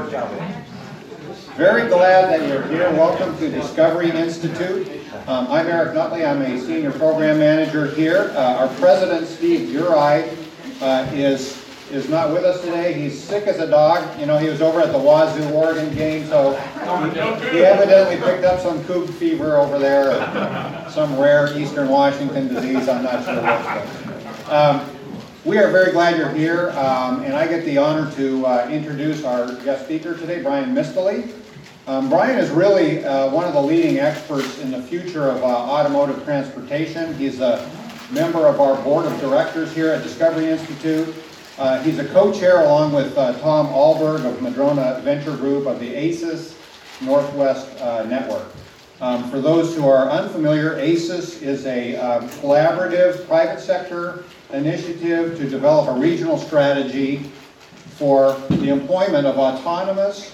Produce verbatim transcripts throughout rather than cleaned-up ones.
Very glad that you're here. Welcome to Discovery Institute. Um, I'm Eric Nutley. I'm a senior program manager here. Uh, our president, Steve Uri, uh, is is not with us today. He's sick as a dog. You know, he was over at the Wazoo Oregon game, so he, he evidently picked up some Cougar fever over there, or some rare Eastern Washington disease. I'm not sure what. But, um, we are very glad you're here, um, and I get the honor to uh, introduce our guest speaker today, Brian Mistley. Um, Brian is really uh, one of the leading experts in the future of uh, automotive transportation. He's a member of our board of directors here at Discovery Institute. Uh, he's a co-chair along with uh, Tom Alberg of Madrona Venture Group of the ACES Northwest uh, Network. Um, for those who are unfamiliar, ACES is a uh, collaborative private sector initiative to develop a regional strategy for the employment of autonomous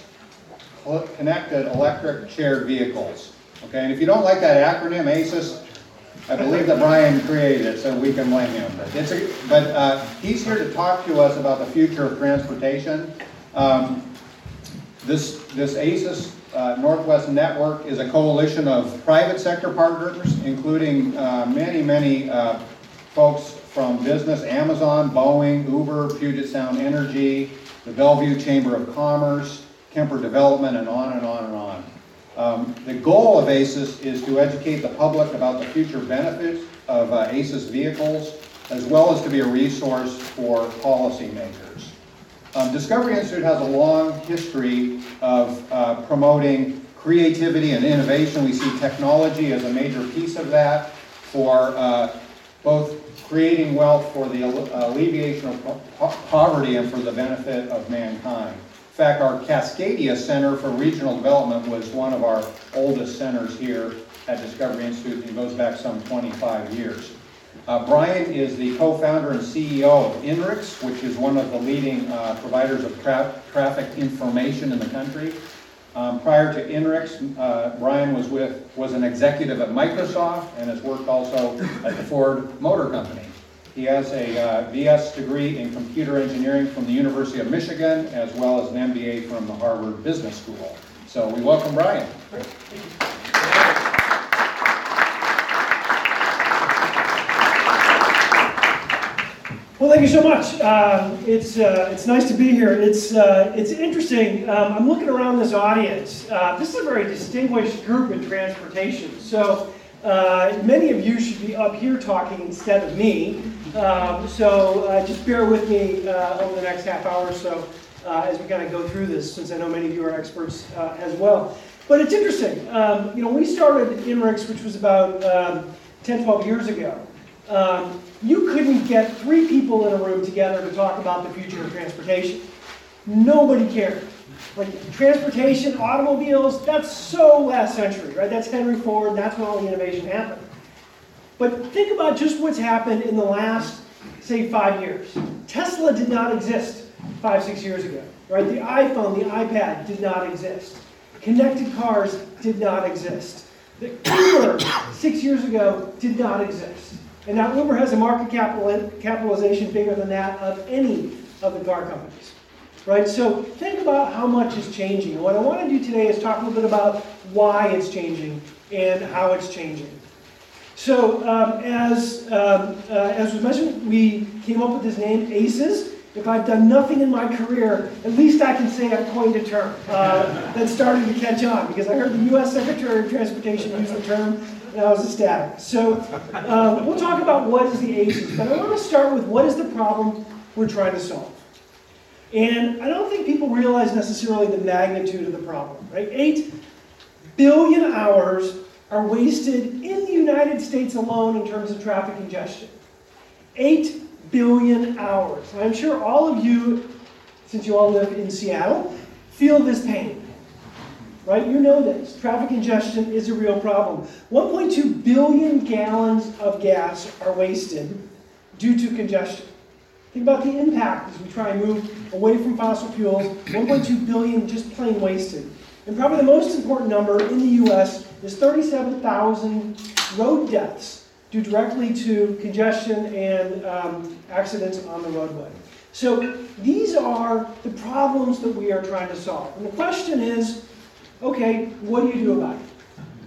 connected electric shared vehicles. Okay, and if you don't like that acronym, ACES, I believe that Brian created it, so we can blame him. But, it's a, but uh, he's here to talk to us about the future of transportation. Um, this, this ACES uh, Northwest Network is a coalition of private sector partners, including uh, many, many uh, folks from business, Amazon, Boeing, Uber, Puget Sound Energy, the Bellevue Chamber of Commerce, Kemper Development, and on and on and on. Um, the goal of ACES is to educate the public about the future benefits of uh, ACES vehicles, as well as to be a resource for policymakers. Um, Discovery Institute has a long history of uh, promoting creativity and innovation. We see technology as a major piece of that for uh, both creating wealth for the alleviation of po poverty and for the benefit of mankind. In fact, our Cascadia Center for Regional Development was one of our oldest centers here at Discovery Institute, and goes back some twenty-five years. Uh, Brian is the co-founder and C E O of INRIX, which is one of the leading uh, providers of tra traffic information in the country. Um, prior to INRIX, uh, Brian was with was an executive at Microsoft and has worked also at the Ford Motor Company. He has a uh, B S degree in computer engineering from the University of Michigan, as well as an M B A from the Harvard Business School. So we welcome Brian. Well, thank you so much. Um, it's uh, it's nice to be here. It's uh, it's interesting. Um, I'm looking around this audience. Uh, this is a very distinguished group in transportation. So uh, many of you should be up here talking instead of me. Um, so uh, just bear with me uh, over the next half hour or so uh, as we kind of go through this, since I know many of you are experts uh, as well. But it's interesting. Um, you know, we started INRIX, which was about um, ten, twelve years ago. Um, you couldn't get three people in a room together to talk about the future of transportation. Nobody cared. Like transportation, automobiles, that's so last century, right? That's Henry Ford, that's when all the innovation happened. But think about just what's happened in the last, say, five years. Tesla did not exist five, six years ago, right? The iPhone, the iPad did not exist. Connected cars did not exist. The Uber, six years ago, did not exist. And now Uber has a market capital, capitalization bigger than that of any of the car companies, right? So think about how much is changing. And what I want to do today is talk a little bit about why it's changing and how it's changing. So um, as, um, uh, as was mentioned, we came up with this name, ACES. If I've done nothing in my career, at least I can say I've coined a term uh, that's starting to catch on, because I heard the U S Secretary of Transportation use the term, and I was ecstatic. So uh, we'll talk about what is the ACES, but I want to start with what is the problem we're trying to solve. And I don't think people realize necessarily the magnitude of the problem, right? Eight billion hours are wasted in the United States alone in terms of traffic congestion. Eight billion hours. And I'm sure all of you, since you all live in Seattle, feel this pain. Right? You know this. Traffic congestion is a real problem. one point two billion gallons of gas are wasted due to congestion. Think about the impact as we try and move away from fossil fuels. one point two billion just plain wasted. And probably the most important number in the U S is thirty-seven thousand road deaths due directly to congestion and um, accidents on the roadway. So these are the problems that we are trying to solve. And the question is, okay, what do you do about it?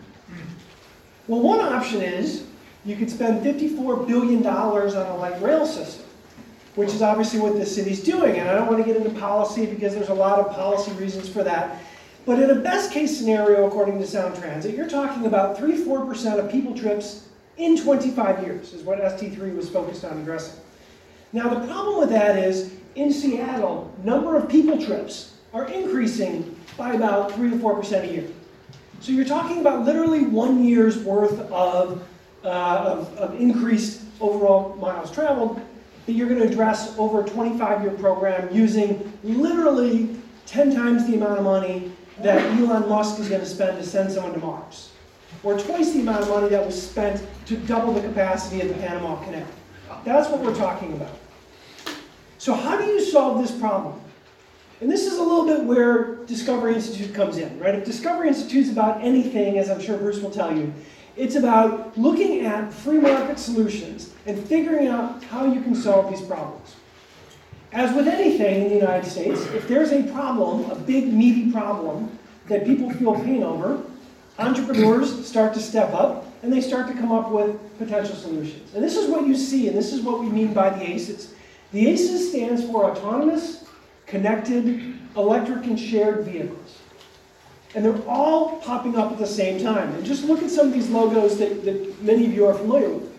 Well, one option is you could spend fifty-four billion dollars on a light rail system, which is obviously what this city's doing. And I don't want to get into policy because there's a lot of policy reasons for that. But in a best case scenario, according to Sound Transit, you're talking about three to four percent of people trips in twenty-five years, is what S T three was focused on addressing. Now, the problem with that is, in Seattle, number of people trips are increasing by about three to four percent a year. So you're talking about literally one year's worth of, uh, of, of increased overall miles traveled that you're going to address over a twenty-five year program using literally ten times the amount of money that Elon Musk is going to spend to send someone to Mars, or twice the amount of money that was spent to double the capacity of the Panama Canal. That's what we're talking about. So how do you solve this problem? And this is a little bit where Discovery Institute comes in, right? If Discovery Institute is about anything, as I'm sure Bruce will tell you, it's about looking at free market solutions and figuring out how you can solve these problems. As with anything in the United States, if there's a problem, a big, meaty problem that people feel pain over, entrepreneurs start to step up and they start to come up with potential solutions. And this is what you see, and this is what we mean by the ACEs. The ACEs stands for Autonomous, Connected, Electric, and Shared Vehicles. And they're all popping up at the same time. And just look at some of these logos that, that many of you are familiar with.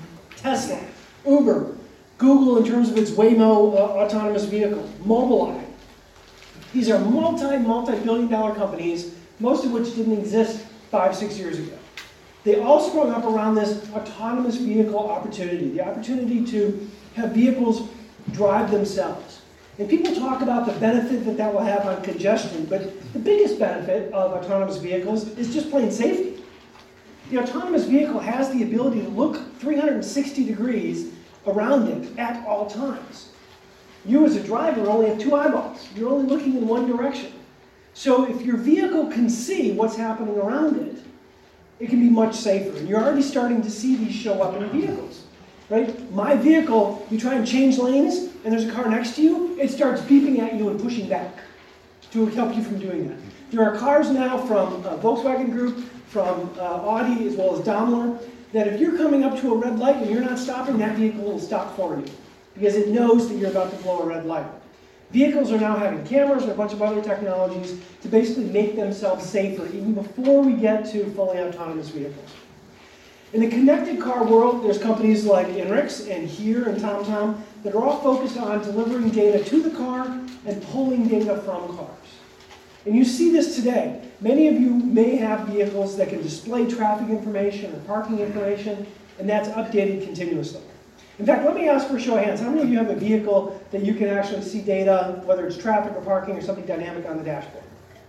Tesla, Uber, Google in terms of its Waymo uh, autonomous vehicle, Mobileye. These are multi, multi-billion dollar companies, most of which didn't exist five, six years ago. They all sprung up around this autonomous vehicle opportunity, the opportunity to have vehicles drive themselves. And people talk about the benefit that that will have on congestion, but the biggest benefit of autonomous vehicles is just plain safety. The autonomous vehicle has the ability to look three hundred sixty degrees around it at all times. You as a driver only have two eyeballs. You're only looking in one direction. So if your vehicle can see what's happening around it, it can be much safer. And you're already starting to see these show up in vehicles. Right? My vehicle, you try and change lanes, and there's a car next to you, it starts beeping at you and pushing back to help you from doing that. There are cars now from uh, Volkswagen Group, from uh, Audi, as well as Daimler, that if you're coming up to a red light and you're not stopping, that vehicle will stop for you, because it knows that you're about to blow a red light. Vehicles are now having cameras and a bunch of other technologies to basically make themselves safer, even before we get to fully autonomous vehicles. In the connected car world, there's companies like Inrix and Here and TomTom that are all focused on delivering data to the car and pulling data from cars. And you see this today. Many of you may have vehicles that can display traffic information or parking information, and that's updated continuously. In fact, let me ask for a show of hands. How many of you have a vehicle that you can actually see data, whether it's traffic or parking or something dynamic on the dashboard?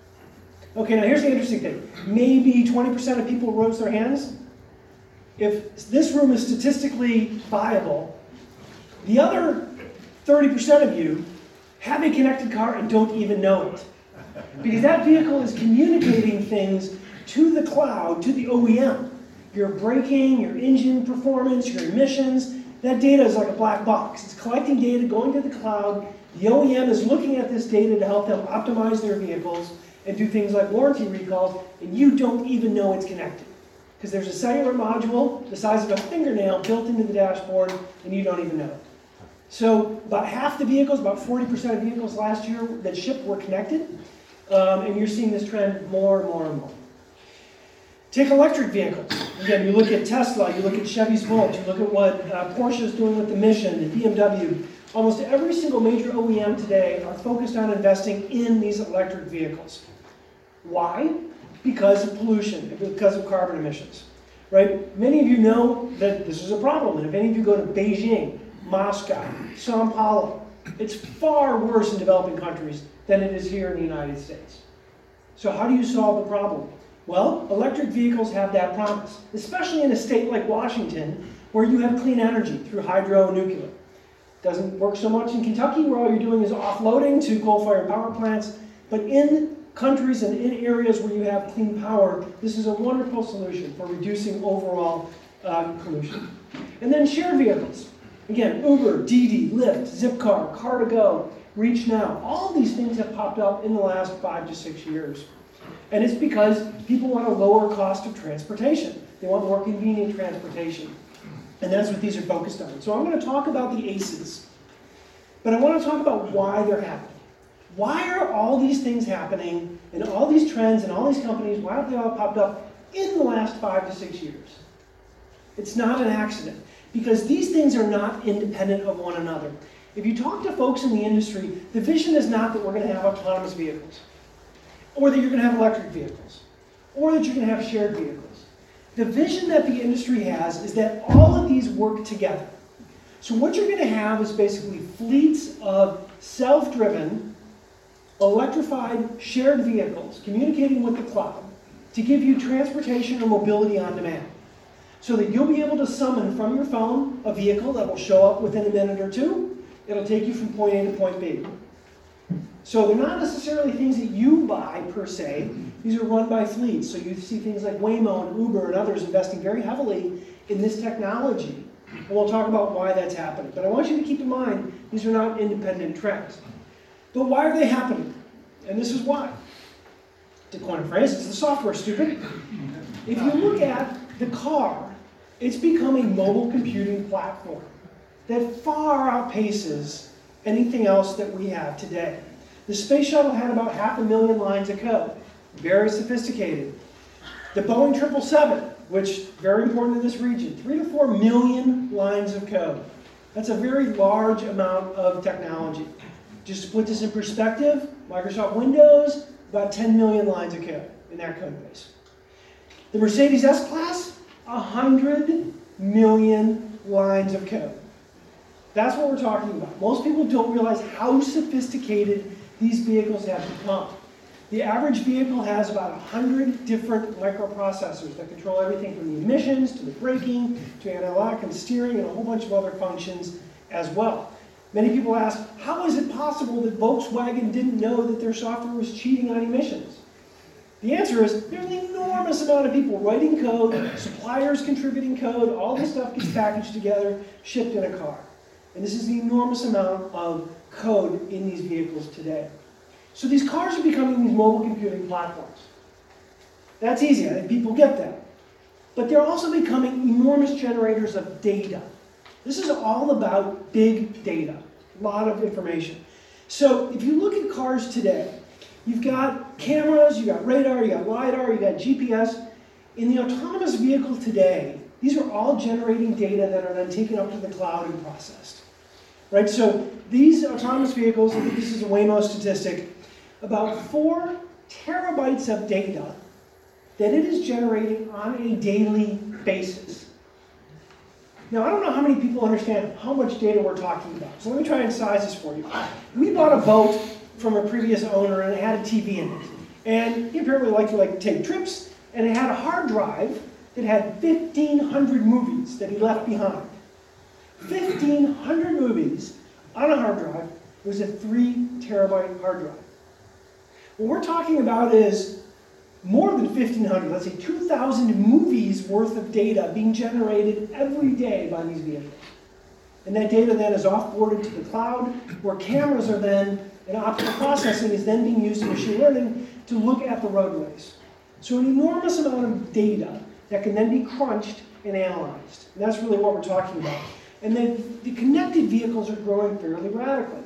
Okay, now here's the interesting thing. Maybe twenty percent of people rose their hands. If this room is statistically viable, the other thirty percent of you have a connected car and don't even know it. Because that vehicle is communicating things to the cloud, to the O E M. Your braking, your engine performance, your emissions, that data is like a black box. It's collecting data, going to the cloud. The O E M is looking at this data to help them optimize their vehicles and do things like warranty recalls, and you don't even know it's connected. Because there's a cellular module the size of a fingernail built into the dashboard, and you don't even know it. So about half the vehicles, about forty percent of vehicles last year that shipped were connected, um, and you're seeing this trend more and more and more. Take electric vehicles. Again, you look at Tesla, you look at Chevy's Volt, you look at what uh, Porsche is doing with the Mission, and B M W. Almost every single major O E M today are focused on investing in these electric vehicles. Why? Because of pollution, because of carbon emissions, right? Many of you know that this is a problem, and if any of you go to Beijing, Moscow, Sao Paulo, it's far worse in developing countries than it is here in the United States. So how do you solve the problem? Well, electric vehicles have that promise, especially in a state like Washington, where you have clean energy through hydro and nuclear. Doesn't work so much in Kentucky, where all you're doing is offloading to coal-fired power plants, but in countries and in areas where you have clean power, this is a wonderful solution for reducing overall um, pollution. And then shared vehicles. Again, Uber, Didi, Lyft, Zipcar, Car to Go, Reach Now, all these things have popped up in the last five to six years. And it's because people want a lower cost of transportation. They want more convenient transportation. And that's what these are focused on. So I'm going to talk about the ACEs. But I want to talk about why they're happening. Why are all these things happening, and all these trends and all these companies, why have they all popped up in the last five to six years? It's not an accident, because these things are not independent of one another. If you talk to folks in the industry, the vision is not that we're going to have autonomous vehicles, or that you're going to have electric vehicles, or that you're going to have shared vehicles. The vision that the industry has is that all of these work together. So what you're going to have is basically fleets of self-driven, electrified, shared vehicles communicating with the cloud to give you transportation or mobility on demand. So that you'll be able to summon from your phone a vehicle that will show up within a minute or two. It'll take you from point A to point B. So they're not necessarily things that you buy per se. These are run by fleets. So you see things like Waymo and Uber and others investing very heavily in this technology. And we'll talk about why that's happening. But I want you to keep in mind, these are not independent trends. But why are they happening? And this is why. To coin a phrase, it's the software, stupid. If you look at the car, it's become a mobile computing platform that far outpaces anything else that we have today. The space shuttle had about half a million lines of code. Very sophisticated. The Boeing triple seven, which very important in this region, three to four million lines of code. That's a very large amount of technology. Just to put this in perspective, Microsoft Windows, about ten million lines of code in that code base. The Mercedes S-Class, one hundred million lines of code. That's what we're talking about. Most people don't realize how sophisticated these vehicles have become. The average vehicle has about one hundred different microprocessors that control everything from the emissions to the braking to anti-lock and steering and a whole bunch of other functions as well. Many people ask, how is it possible that Volkswagen didn't know that their software was cheating on emissions? The answer is there's an enormous amount of people writing code, suppliers contributing code, all this stuff gets packaged together, shipped in a car. And this is the enormous amount of code in these vehicles today. So these cars are becoming these mobile computing platforms. That's easy, I think people get that. But they're also becoming enormous generators of data. This is all about big data, a lot of information. So if you look at cars today, you've got cameras, you've got radar, you've got LiDAR, you've got G P S. In the autonomous vehicle today, these are all generating data that are then taken up to the cloud and processed. Right? So these autonomous vehicles, I think this is a Waymo statistic, about four terabytes of data that it is generating on a daily basis. Now, I don't know how many people understand how much data we're talking about, so let me try and size this for you. We bought a boat from a previous owner, and it had a T V in it. And he apparently liked to like take trips, and it had a hard drive that had fifteen hundred movies that he left behind. fifteen hundred movies on a hard drive. It was a three terabyte hard drive. What we're talking about is more than fifteen hundred, let's say two thousand movies worth of data being generated every day by these vehicles. And that data then is offboarded to the cloud, where cameras are then, and optical processing is then being used in machine learning to look at the roadways. So an enormous amount of data that can then be crunched and analyzed. And that's really what we're talking about. And then the connected vehicles are growing fairly radically.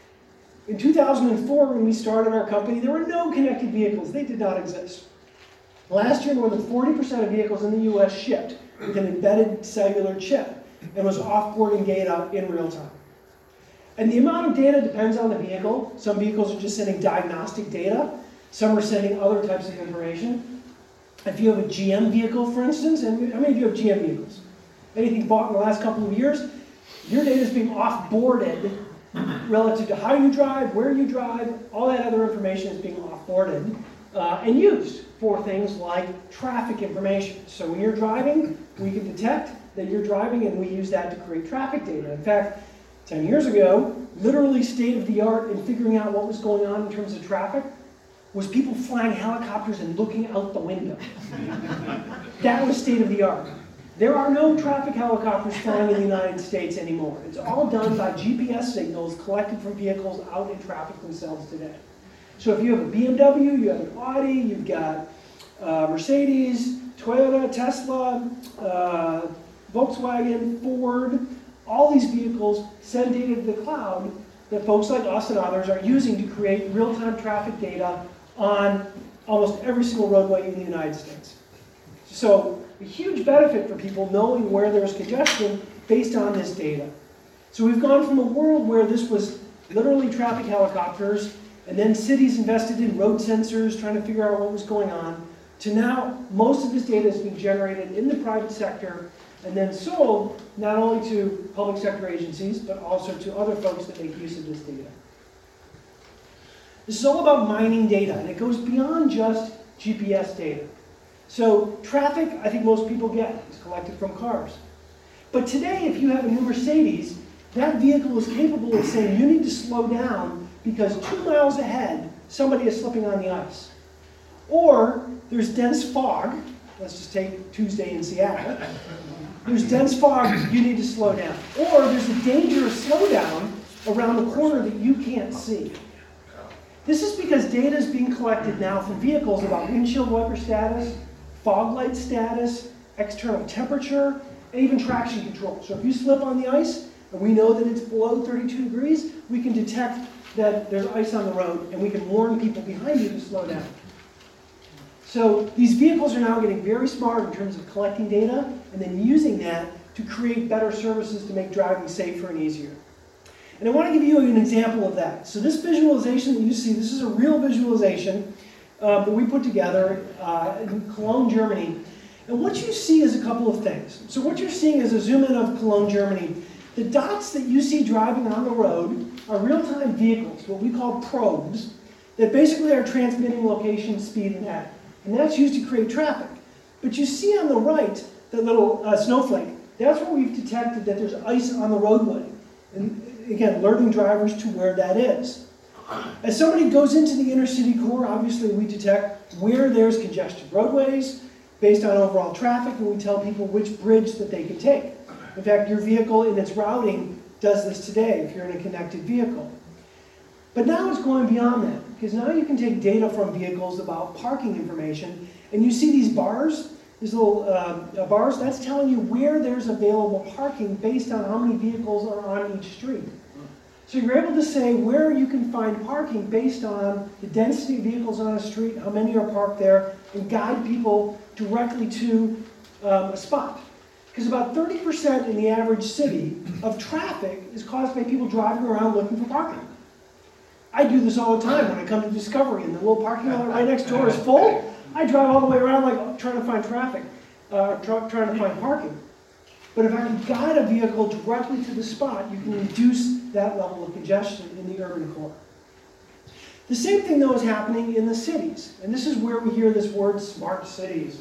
In two thousand four, when we started our company, there were no connected vehicles. They did not exist. Last year, more than forty percent of vehicles in the U S shipped with an embedded cellular chip and was offboarding data in real time. And the amount of data depends on the vehicle. Some vehicles are just sending diagnostic data. Some are sending other types of information. If you have a G M vehicle, for instance, and how many of you have G M vehicles? Anything bought in the last couple of years, your data is being offboarded relative to how you drive, where you drive, all that other information is being offboarded uh, and used for things like traffic information. So when you're driving, we can detect that you're driving, and we use that to create traffic data. In fact, ten years ago, literally state-of-the-art in figuring out what was going on in terms of traffic was people flying helicopters and looking out the window. That was state-of-the-art. There are no traffic helicopters flying in the United States anymore. It's all done by G P S signals collected from vehicles out in traffic themselves today. So if you have a B M W, you have an Audi, you've got uh, Mercedes, Toyota, Tesla, uh, Volkswagen, Ford, all these vehicles send data to the cloud that folks like us and others are using to create real-time traffic data on almost every single roadway in the United States. So a huge benefit for people knowing where there's congestion based on this data. So we've gone from a world where this was literally traffic helicopters, and then cities invested in road sensors trying to figure out what was going on, to now most of this data is being generated in the private sector and then sold not only to public sector agencies, but also to other folks that make use of this data. This is all about mining data, and it goes beyond just G P S data. So traffic, I think most people get, is collected from cars. But today, if you have a new Mercedes, that vehicle is capable of saying you need to slow down because two miles ahead, somebody is slipping on the ice. Or there's dense fog. Let's just take Tuesday in Seattle. There's dense fog, you need to slow down. Or there's a dangerous slowdown around the corner that you can't see. This is because data is being collected now from vehicles about windshield wiper status, fog light status, external temperature, and even traction control. So if you slip on the ice, and we know that it's below thirty-two degrees, we can detect that there's ice on the road, and we can warn people behind you to slow down. So these vehicles are now getting very smart in terms of collecting data, and then using that to create better services to make driving safer and easier. And I want to give you an example of that. So this visualization that you see, this is a real visualization uh, that we put together uh, in Cologne, Germany. And what you see is a couple of things. So what you're seeing is a zoom in of Cologne, Germany. The dots that you see driving on the road are real-time vehicles, what we call probes, that basically are transmitting location, speed, and head. And that's used to create traffic. But you see on the right, that little uh, snowflake, that's where we've detected that there's ice on the roadway. And again, alerting drivers to where that is. As somebody goes into the inner city core, obviously we detect where there's congested roadways based on overall traffic, and we tell people which bridge that they can take. In fact, your vehicle in its routing does this today if you're in a connected vehicle. But now it's going beyond that, because now you can take data from vehicles about parking information, and you see these bars, these little uh, bars, that's telling you where there's available parking based on how many vehicles are on each street. So you're able to say where you can find parking based on the density of vehicles on a street, how many are parked there, and guide people directly to um, a spot. Because about thirty percent in the average city of traffic is caused by people driving around looking for parking. I do this all the time when I come to Discovery and the little parking lot right next door is full. I drive all the way around like trying to find traffic, uh, try, trying to find parking. But if I can guide a vehicle directly to the spot, you can reduce that level of congestion in the urban core. The same thing, though, is happening in the cities. And this is where we hear this word smart cities.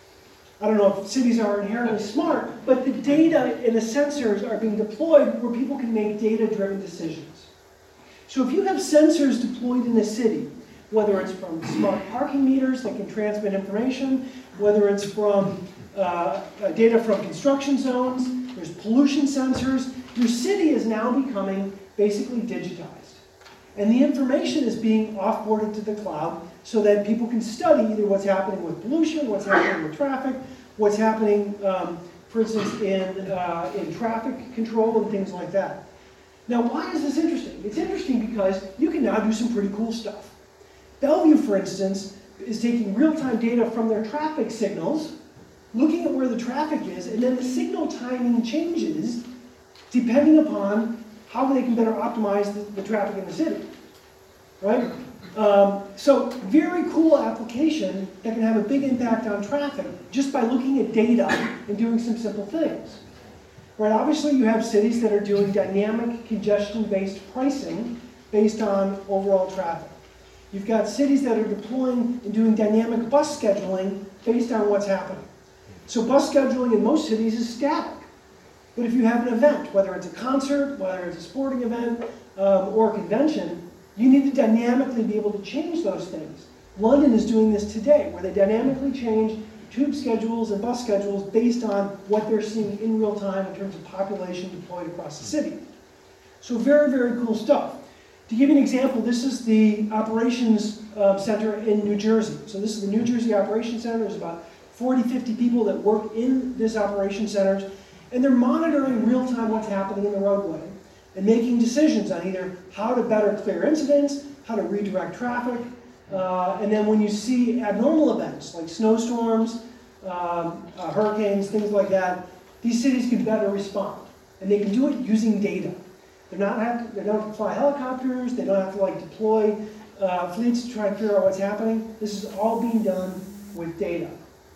I don't know if cities are inherently smart, but the data and the sensors are being deployed where people can make data-driven decisions. So if you have sensors deployed in a city, whether it's from smart parking meters that can transmit information, whether it's from uh, data from construction zones, there's pollution sensors, your city is now becoming basically digitized. And the information is being offboarded to the cloud so that people can study either what's happening with pollution, what's happening with traffic, what's happening, um, for instance, in, uh, in traffic control and things like that. Now, why is this interesting? It's interesting because you can now do some pretty cool stuff. Bellevue, for instance, is taking real-time data from their traffic signals, looking at where the traffic is, and then the signal timing changes depending upon how they can better optimize the, the traffic in the city, right? Um, so very cool application that can have a big impact on traffic just by looking at data and doing some simple things. Right, obviously you have cities that are doing dynamic congestion-based pricing based on overall traffic. You've got cities that are deploying and doing dynamic bus scheduling based on what's happening. So bus scheduling in most cities is static. But if you have an event, whether it's a concert, whether it's a sporting event, um, or a convention, you need to dynamically be able to change those things. London is doing this today, where they dynamically change tube schedules and bus schedules based on what they're seeing in real time in terms of population deployed across the city. So very, very cool stuff. To give you an example, this is the operations um, center in New Jersey. So this is the New Jersey Operations Center. There's about forty, fifty people that work in this operations center, and they're monitoring real time what's happening in the roadway and making decisions on either how to better clear incidents, how to redirect traffic, uh, and then when you see abnormal events like snowstorms, um, uh, hurricanes, things like that, these cities can better respond, and they can do it using data. They're not have to, they don't have to fly helicopters, they don't have to like deploy uh, fleets to try and figure out what's happening. This is all being done with data.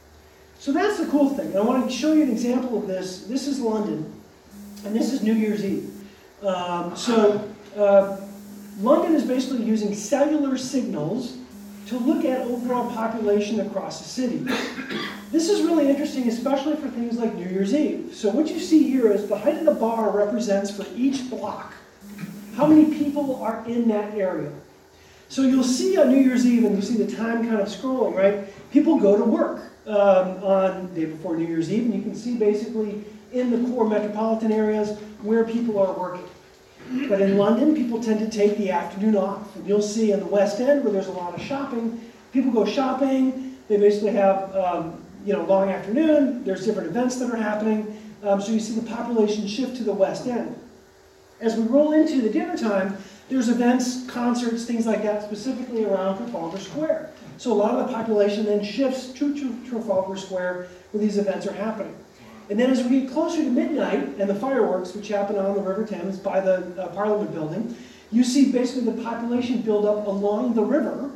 So that's the cool thing. And I want to show you an example of this. This is London, and this is New Year's Eve. Um, so uh, London is basically using cellular signals to look at overall population across the city. This is really interesting, especially for things like New Year's Eve. So what you see here is the height of the bar represents for each block how many people are in that area. So you'll see on New Year's Eve, and you see the time kind of scrolling, right? People go to work um, on the day before New Year's Eve, and you can see basically in the core metropolitan areas where people are working. But in London, people tend to take the afternoon off. And you'll see in the West End, where there's a lot of shopping, people go shopping. They basically have um, you know, long afternoon. There's different events that are happening. Um, so you see the population shift to the West End. As we roll into the dinner time, there's events, concerts, things like that, specifically around Trafalgar Square. So a lot of the population then shifts to Trafalgar Square where these events are happening. And then as we get closer to midnight and the fireworks, which happen on the River Thames by the uh, Parliament building, you see basically the population build up along the river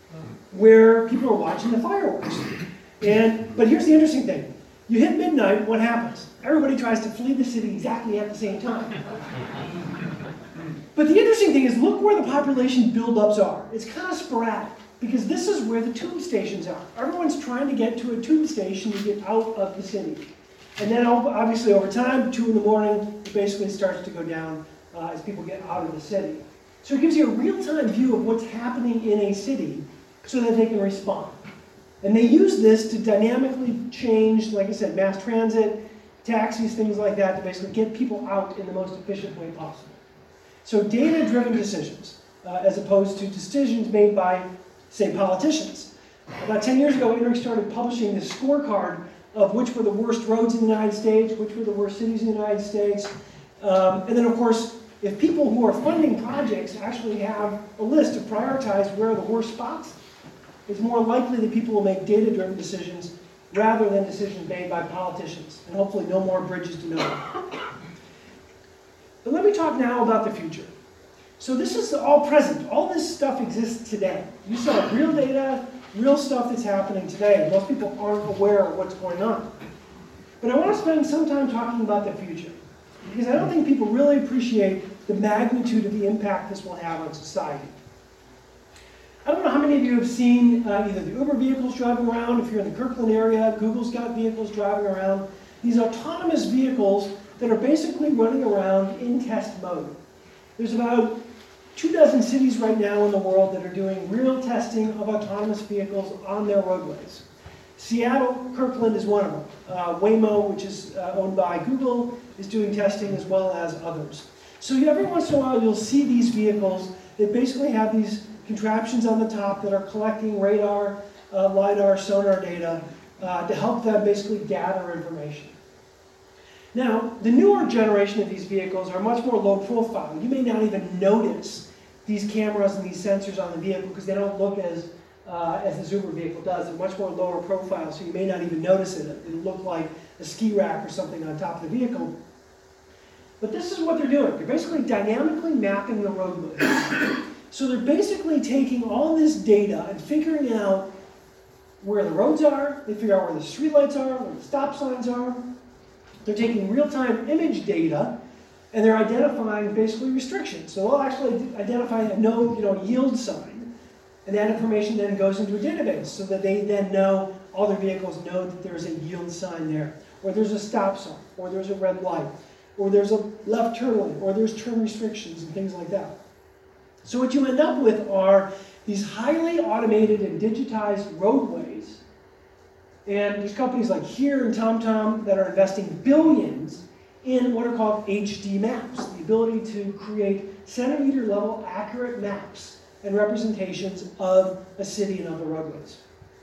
where people are watching the fireworks. And, but here's the interesting thing. You hit midnight, what happens? Everybody tries to flee the city exactly at the same time. But the interesting thing is, look where the population buildups are. It's kind of sporadic, because this is where the tube stations are. Everyone's trying to get to a tube station to get out of the city. And then obviously over time, two in the morning, it basically starts to go down uh, as people get out of the city. So it gives you a real-time view of what's happening in a city so that they can respond. And they use this to dynamically change, like I said, mass transit, taxis, things like that, to basically get people out in the most efficient way possible. So data-driven decisions, uh, as opposed to decisions made by, say, politicians. About ten years ago, INRIC started publishing this scorecard of which were the worst roads in the United States, which were the worst cities in the United States. Um, and then, of course, if people who are funding projects actually have a list to prioritize where are the worst spots, it's more likely that people will make data-driven decisions rather than decisions made by politicians. And hopefully no more bridges to nowhere. But let me talk now about the future. So this is all present. All this stuff exists today. You saw real data, real stuff that's happening today. Most people aren't aware of what's going on. But I want to spend some time talking about the future, because I don't think people really appreciate the magnitude of the impact this will have on society. I don't know how many of you have seen uh, either the Uber vehicles driving around. If you're in the Kirkland area, Google's got vehicles driving around. These autonomous vehicles that are basically running around in test mode. There's about two dozen cities right now in the world that are doing real testing of autonomous vehicles on their roadways. Seattle, Kirkland is one of them. Uh, Waymo, which is uh, owned by Google, is doing testing, as well as others. So every once in a while you'll see these vehicles that basically have these contraptions on the top that are collecting radar, uh, LiDAR, sonar data uh, to help them basically gather information. Now, the newer generation of these vehicles are much more low profile. You may not even notice these cameras and these sensors on the vehicle because they don't look as, uh, as this Uber vehicle does. They're much more lower profile, so you may not even notice it. It'll look like a ski rack or something on top of the vehicle. But this is what they're doing. They're basically dynamically mapping the roadway. So they're basically taking all this data and figuring out where the roads are. They figure out where the streetlights are, where the stop signs are. They're taking real-time image data, and they're identifying basically restrictions. So they'll actually identify a no you know, yield sign, and that information then goes into a database so that they then know, all their vehicles know that there's a yield sign there, or there's a stop sign, or there's a red light, or there's a left turn lane, or there's turn restrictions and things like that. So what you end up with are these highly automated and digitized roadways And there's companies like Here and TomTom that are investing billions in what are called H D maps, the ability to create centimeter level accurate maps and representations of a city and of the roadways.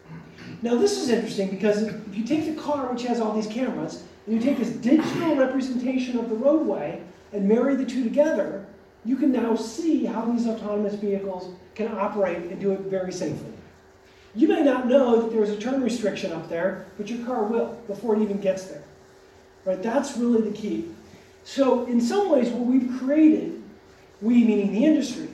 Now this is interesting because if you take the car, which has all these cameras, and you take this digital representation of the roadway and marry the two together, you can now see how these autonomous vehicles can operate and do it very safely. You may not know that there's a turn restriction up there, but your car will before it even gets there. Right? That's really the key. So in some ways, what we've created, we meaning the industry,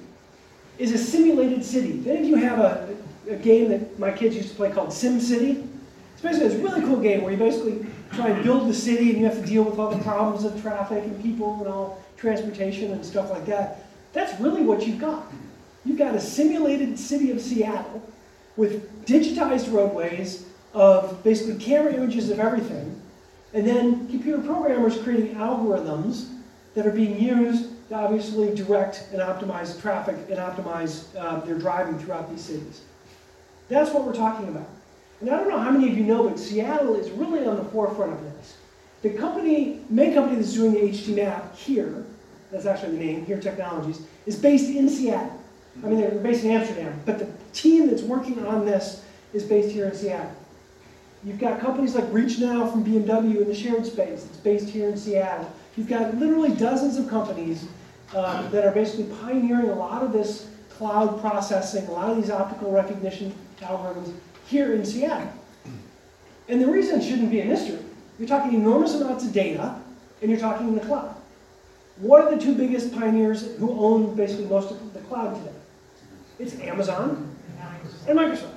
is a simulated city. If any of you have a, a game that my kids used to play called SimCity, it's basically this really cool game where you basically try and build the city and you have to deal with all the problems of traffic and people and all transportation and stuff like that. That's really what you've got. You've got a simulated city of Seattle with digitized roadways of basically camera images of everything, and then computer programmers creating algorithms that are being used to obviously direct and optimize traffic and optimize uh, their driving throughout these cities. That's what we're talking about. And I don't know how many of you know, but Seattle is really on the forefront of this. The company, main company that's doing the H D map here, that's actually the name, Here Technologies, is based in Seattle. I mean, they're based in Amsterdam, but the team that's working on this is based here in Seattle. You've got companies like ReachNow from B M W in the shared space. It's based here in Seattle. You've got literally dozens of companies um, that are basically pioneering a lot of this cloud processing, a lot of these optical recognition algorithms here in Seattle. And the reason it shouldn't be a mystery. You're talking enormous amounts of data, and you're talking in the cloud. What are the two biggest pioneers who own basically most of the cloud today? It's Amazon and Microsoft.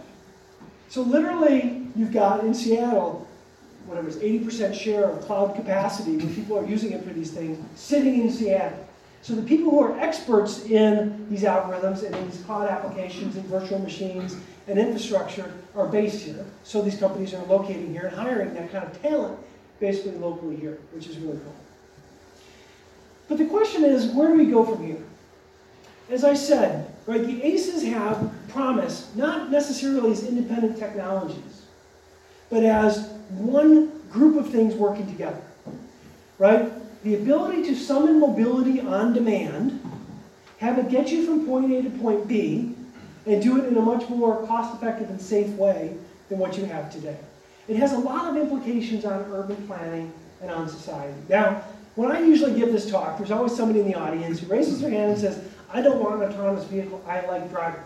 So literally, you've got in Seattle, whatever it is, eighty percent share of cloud capacity when people are using it for these things, sitting in Seattle. So the people who are experts in these algorithms and in these cloud applications and virtual machines and infrastructure are based here. So these companies are locating here and hiring that kind of talent basically locally here, which is really cool. But the question is, where do we go from here? As I said, right, the A C Es have promise, not necessarily as independent technologies, but as one group of things working together, right? The ability to summon mobility on demand, have it get you from point A to point B, and do it in a much more cost-effective and safe way than what you have today. It has a lot of implications on urban planning and on society. Now, when I usually give this talk, there's always somebody in the audience who raises their hand and says, I don't want an autonomous vehicle, I like driving.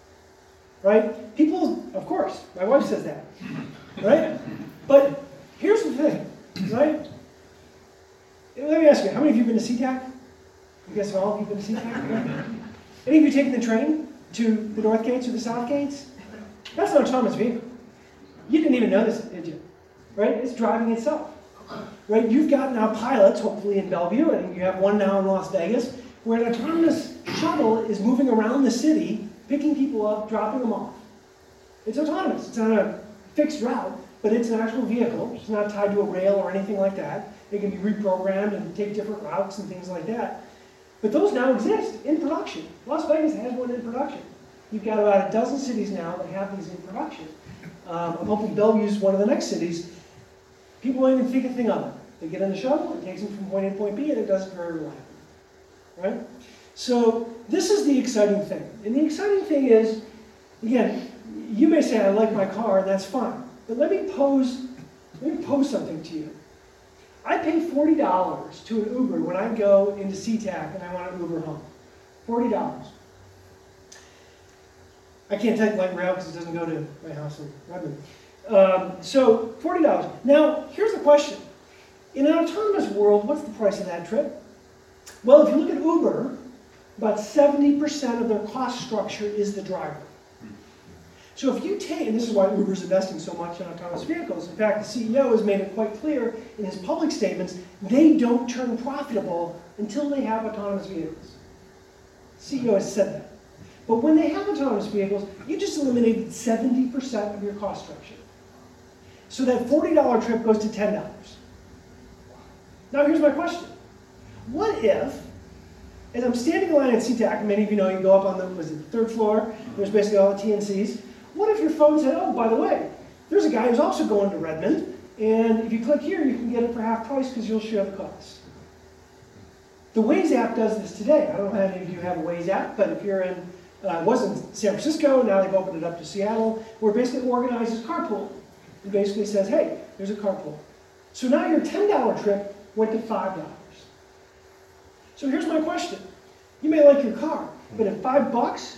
Right? People, of course, my wife says that. Right? But here's the thing, right? Let me ask you, how many of you have been to SeaTac? You guys have all of you been to SeaTac? Right? Any of you taken the train to the North Gates or the South Gates? That's an autonomous vehicle. You didn't even notice it, did you? Right? It's driving itself. Right? You've got now pilots, hopefully in Bellevue, and you have one now in Las Vegas, where an autonomous shuttle is moving around the city, picking people up, dropping them off. It's autonomous. It's on a fixed route, but it's an actual vehicle. It's not tied to a rail or anything like that. It can be reprogrammed and take different routes and things like that. But those now exist in production. Las Vegas has one in production. You've got about a dozen cities now that have these in production. Um, I'm hoping Bellevue's one of the next cities. People don't even think a thing of it. They get in the shuttle, it takes them from point A to point B, and it does it very reliably. Right? So this is the exciting thing. And the exciting thing is, again, you may say, I like my car, and that's fine. But let me pose, let me pose something to you. I pay forty dollars to an Uber when I go into SeaTac and I want to Uber home. forty dollars. I can't take light rail because it doesn't go to my house in Redmond. Um, so forty dollars. Now, here's the question. In an autonomous world, what's the price of that trip? Well, if you look at Uber, about seventy percent of their cost structure is the driver. So if you take, and this is why Uber's investing so much in autonomous vehicles. In fact, the C E O has made it quite clear in his public statements, they don't turn profitable until they have autonomous vehicles. C E O has said that. But when they have autonomous vehicles, you just eliminated seventy percent of your cost structure. So that forty dollar trip goes to ten dollars. Now here's my question. What if, as I'm standing in line at SeaTac, many of you know you go up on the, was it the third floor, there's basically all the T N Cs. What if your phone said, oh, by the way, There's a guy who's also going to Redmond, and if you click here, you can get it for half price because you'll share the cost. The Waze app does this today. I don't know how many of you have a Waze app, but if you're in, uh, it was in San Francisco, now they've opened it up to Seattle, where it basically organizes carpool. It basically says, hey, there's a carpool. So now your ten dollar trip went to five dollars. So here's my question. You may like your car, but at five bucks,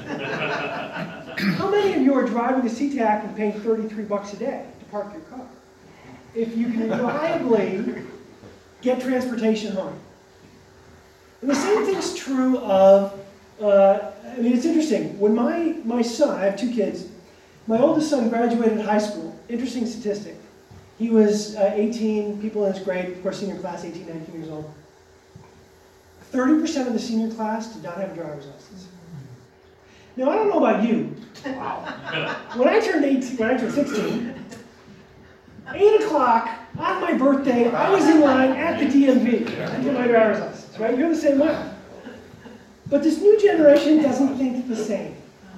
how many of you are driving to SeaTac and paying thirty-three bucks a day to park your car? If you can reliably get transportation home. And the same thing's true of, uh, I mean, it's interesting. When my, my son, I have two kids, my oldest son graduated high school. Interesting statistic. He was uh, eighteen, people in his grade, of course, senior class, eighteen, nineteen years old. thirty percent of the senior class did not have a driver's license. Now, I don't know about you. When I turned eighteen, when I turned sixteen, eight o'clock on my birthday, I was in line at the D M V to get my driver's license, right? You're the same way. But this new generation doesn't think the same.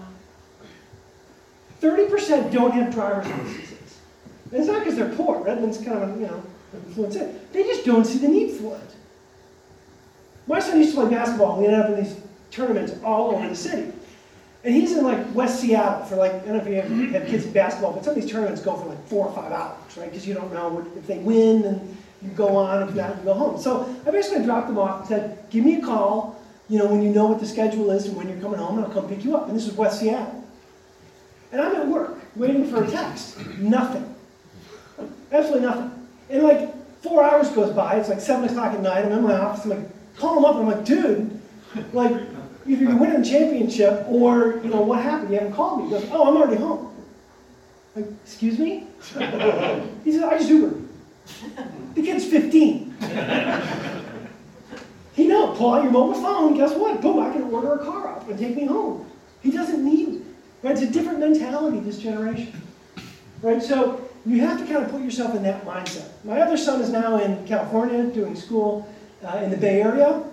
thirty percent don't have driver's licenses. And it's not because they're poor. Redmond's kind of, you know, influence it. They just don't see the need for it. My son used to play basketball, and we ended up in these tournaments all over the city. And he's in like West Seattle for like, I don't know if you have, have kids in basketball, but some of these tournaments go for like four or five hours, right? Because you don't know what, if they win, and you go on, if not, you go home. So I basically dropped them off and said, give me a call, you know, when you know what the schedule is and when you're coming home, and I'll come pick you up. And this is West Seattle. And I'm at work, waiting for a text. Nothing. Absolutely nothing. And like four hours goes by, it's like seven o'clock at night, I'm in my office, I'm like, call him up, and I'm like, dude, like, either you're winning a championship or, you know, what happened? You haven't called me. He goes, oh, I'm already home. Like, excuse me? He said, I just Ubered. The kid's fifteen. He knows, pull out your mobile phone, guess what? Boom, I can order a car up and take me home. He doesn't need it. Right? It's a different mentality, this generation. Right? So you have to kind of put yourself in that mindset. My other son is now in California doing school uh, in the Bay Area.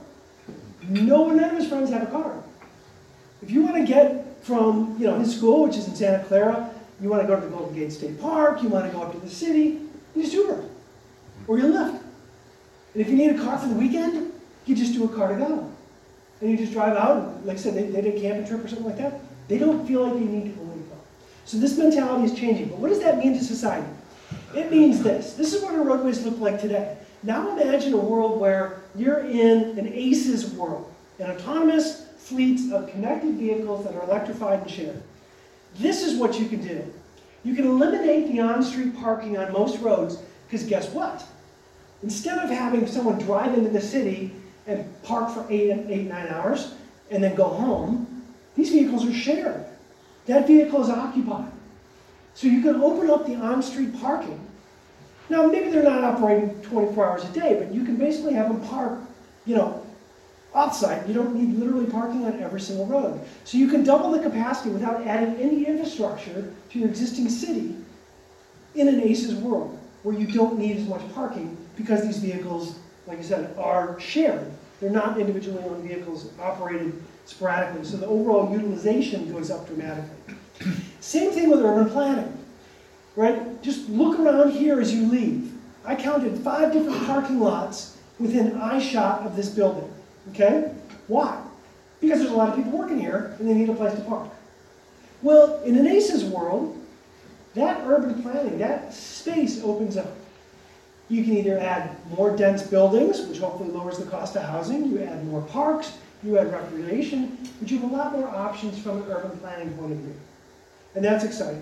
No, none of his friends have a car. If you want to get from, you know, his school, which is in Santa Clara, you want to go to the Golden Gate State Park, you want to go up to the city, you just Uber. Or you Lyft. And if you need a car for the weekend, you just do a car to go. And you just drive out, and like I said, they, they did a camping trip or something like that. They don't feel like they need to own a car. So this mentality is changing. But what does that mean to society? It means this. This is what our roadways look like today. Now imagine a world where you're in an ACES world, an autonomous fleet of connected vehicles that are electrified and shared. This is what you can do. You can eliminate the on-street parking on most roads, because guess what? Instead of having someone drive into the city and park for eight, eight, nine hours and then go home, these vehicles are shared. That vehicle is occupied. So you can open up the on-street parking. Now, maybe they're not operating twenty-four hours a day, but you can basically have them park, you know, off-site. You don't need literally parking on every single road. So you can double the capacity without adding any infrastructure to your existing city in an ACES world, where you don't need as much parking because these vehicles, like I said, are shared. They're not individually owned vehicles operated sporadically, so the overall utilization goes up dramatically. Same thing with urban planning, right? Just look around here as you leave. I counted five different parking lots within eyeshot of this building, okay? Why? Because there's a lot of people working here and they need a place to park. Well, in an ACES world, that urban planning, that space opens up. You can either add more dense buildings, which hopefully lowers the cost of housing, you add more parks, you add recreation, but you have a lot more options from an urban planning point of view. And that's exciting.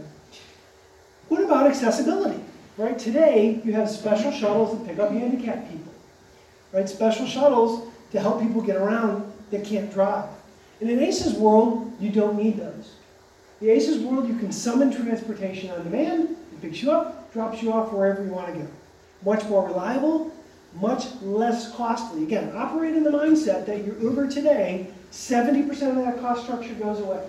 What about accessibility? Right? Today, you have special shuttles that pick up handicapped people. Right? Special shuttles to help people get around that can't drive. In an ACES world, you don't need those. The ACES world, you can summon transportation on demand. It picks you up, drops you off wherever you want to go. Much more reliable, much less costly. Again, operate in the mindset that your Uber today, seventy percent of that cost structure goes away.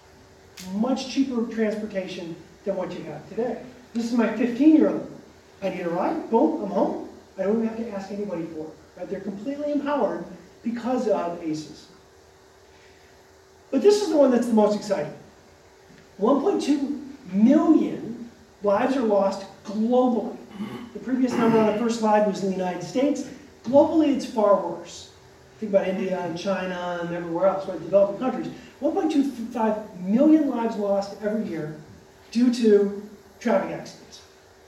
Much cheaper transportation than what you have today. This is my fifteen-year-old. I need a ride, boom, I'm home. I don't even have to ask anybody for it. Right? They're completely empowered because of ACES. But this is the one that's the most exciting. one point two million lives are lost globally. The previous number on the first slide was in the United States. Globally, it's far worse. Think about India and China and everywhere else, right? Developing countries. one point two five million lives lost every year due to traffic accidents.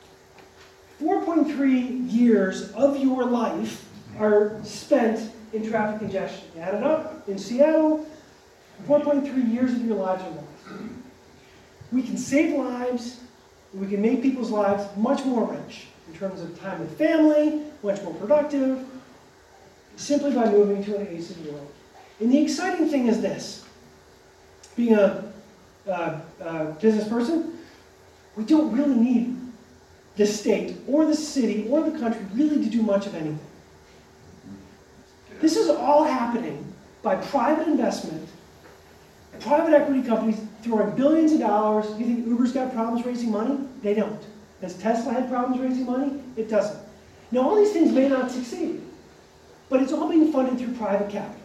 four point three years of your life are spent in traffic congestion. Add it up, in Seattle, four point three years of your lives are lost. We can save lives, we can make people's lives much more rich in terms of time with family, much more productive, simply by moving to an ACES world. And the exciting thing is this. Being a uh, uh, business person, we don't really need the state or the city or the country really to do much of anything. This is all happening by private investment, private equity companies throwing billions of dollars. You think Uber's got problems raising money? They don't. Has Tesla had problems raising money? It doesn't. Now, all these things may not succeed, but it's all being funded through private capital.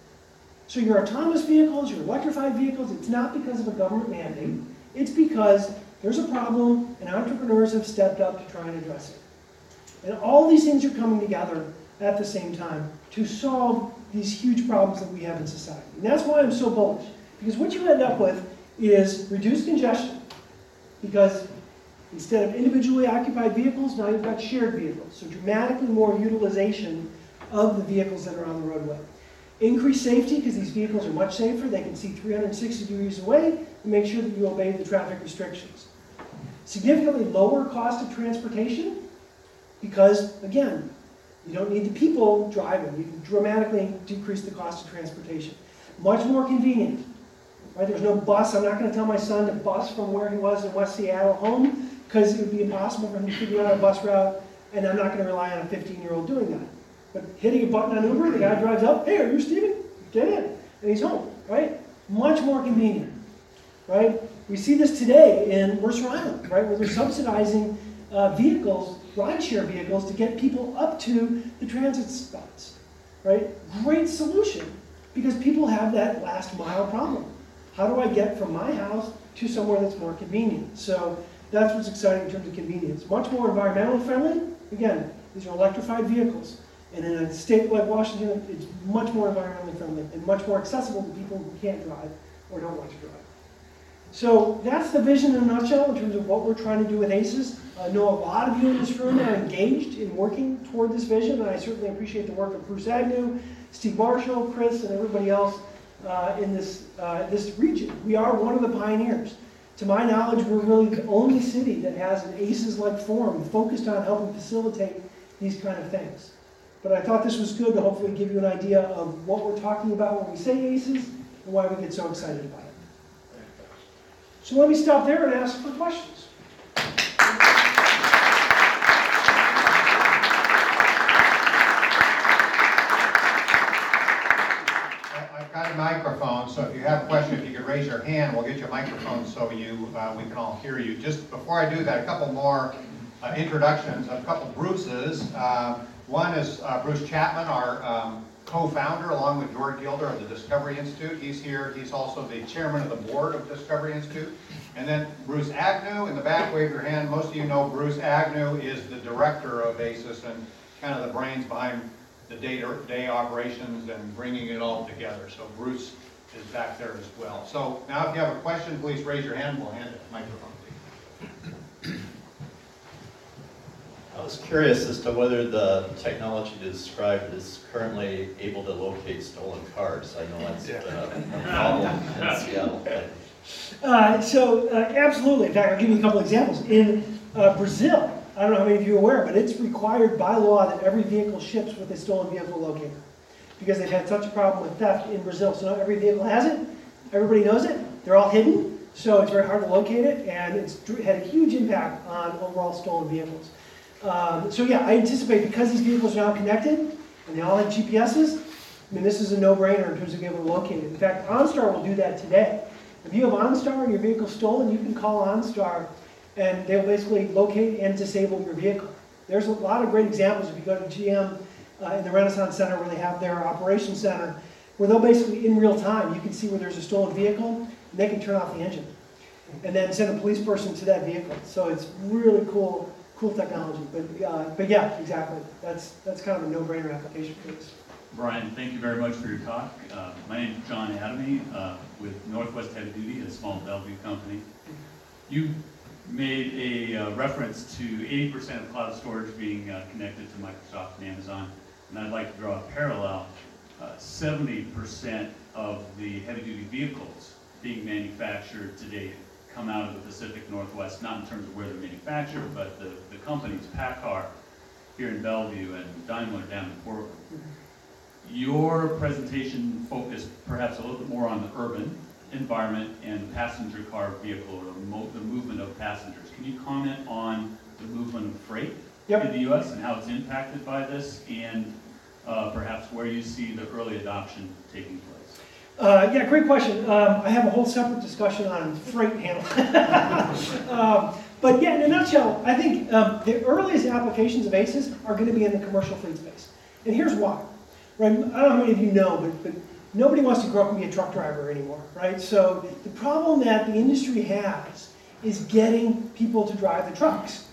So your autonomous vehicles, your electrified vehicles, it's not because of a government mandate. It's because there's a problem and entrepreneurs have stepped up to try and address it. And all these things are coming together at the same time to solve these huge problems that we have in society. And that's why I'm so bullish. Because what you end up with is reduced congestion. Because instead of individually occupied vehicles, now you've got shared vehicles. So dramatically more utilization of the vehicles that are on the roadway. Increased safety, because these vehicles are much safer. They can see three hundred sixty degrees away and make sure that you obey the traffic restrictions. Significantly lower cost of transportation, because, again, you don't need the people driving. You can dramatically decrease the cost of transportation. Much more convenient. Right? There's no bus. I'm not going to tell my son to bus from where he was in West Seattle home, because it would be impossible for him to figure out a bus route, and I'm not going to rely on a fifteen-year-old doing that. But hitting a button on Uber, the guy drives up, hey, are you Steven? Get in. And he's home, right? Much more convenient, right? We see this today in Mercer Island, right, where they're subsidizing uh, vehicles, rideshare vehicles, to get people up to the transit spots, right? Great solution, because people have that last mile problem. How do I get from my house to somewhere that's more convenient? So that's what's exciting in terms of convenience. Much more environmentally friendly. Again, these are electrified vehicles. And in a state like Washington, it's much more environmentally friendly and much more accessible to people who can't drive or don't want to drive. So that's the vision in a nutshell in terms of what we're trying to do with ACES. I know a lot of you in this room are engaged in working toward this vision, and I certainly appreciate the work of Bruce Agnew, Steve Marshall, Chris, and everybody else uh, in this, uh, this region. We are one of the pioneers. To my knowledge, we're really the only city that has an ACES-like forum focused on helping facilitate these kind of things. But I thought this was good to hopefully give you an idea of what we're talking about when we say ACES and why we get so excited about it. So let me stop there and ask for questions. I've got a microphone, so if you have a question, if you could raise your hand, we'll get you a microphone so you uh, we can all hear you. Just before I do that, a couple more uh, introductions, a couple Bruces. Um, One is uh, Bruce Chapman, our um, co-founder, along with George Gilder of the Discovery Institute. He's here. He's also the chairman of the board of Discovery Institute. And then Bruce Agnew in the back, wave your hand. Most of you know Bruce Agnew is the director of ACES and kind of the brains behind the day-to-day operations and bringing it all together. So Bruce is back there as well. So now if you have a question, please raise your hand. We'll hand it the microphone to you. I was curious as to whether the technology described is currently able to locate stolen cars. I know that's uh, a problem in Seattle. Uh, so, uh, absolutely. In fact, I'll give you a couple examples. In uh, Brazil, I don't know how many of you are aware, but it's required by law that every vehicle ships with a stolen vehicle locator, because they've had such a problem with theft in Brazil. So not every vehicle has it. Everybody knows it. They're all hidden, so it's very hard to locate it, and it's had a huge impact on overall stolen vehicles. Um, so yeah, I anticipate, because these vehicles are now connected and they all have G P Ses, I mean, this is a no-brainer in terms of being able to locate it. In fact, OnStar will do that today. If you have OnStar and your vehicle's stolen, you can call OnStar and they'll basically locate and disable your vehicle. There's a lot of great examples. If you go to G M uh, in the Renaissance Center, where they have their operations center, where they'll basically, in real time, you can see where there's a stolen vehicle and they can turn off the engine. and then send a police person to that vehicle. So it's really cool, cool technology. But uh, but yeah, exactly. That's that's kind of a no-brainer application for this. Brian, thank you very much for your talk. Uh, my name is John Adamy uh, with Northwest Heavy Duty, a small Bellevue company. You made a uh, reference to eighty percent of cloud storage being uh, connected to Microsoft and Amazon, and I'd like to draw a parallel. Uh, seventy percent of the heavy-duty vehicles being manufactured today come out of the Pacific Northwest, not in terms of where they're manufactured, but the, the companies, PACCAR here in Bellevue and Daimler down in Portland. Your presentation focused perhaps a little bit more on the urban environment and passenger car vehicle, or the, mo the movement of passengers. Can you comment on the movement of freight Yep. in the U S and how it's impacted by this, and uh, perhaps where you see the early adoption taking place? Uh, yeah, great question. Um, I have a whole separate discussion on freight handling. um, but yeah, in a nutshell, I think um, the earliest applications of A C E S are going to be in the commercial fleet space. And here's why. Right? I don't know how many of you know, but, but nobody wants to grow up and be a truck driver anymore, right? So the problem that the industry has is getting people to drive the trucks.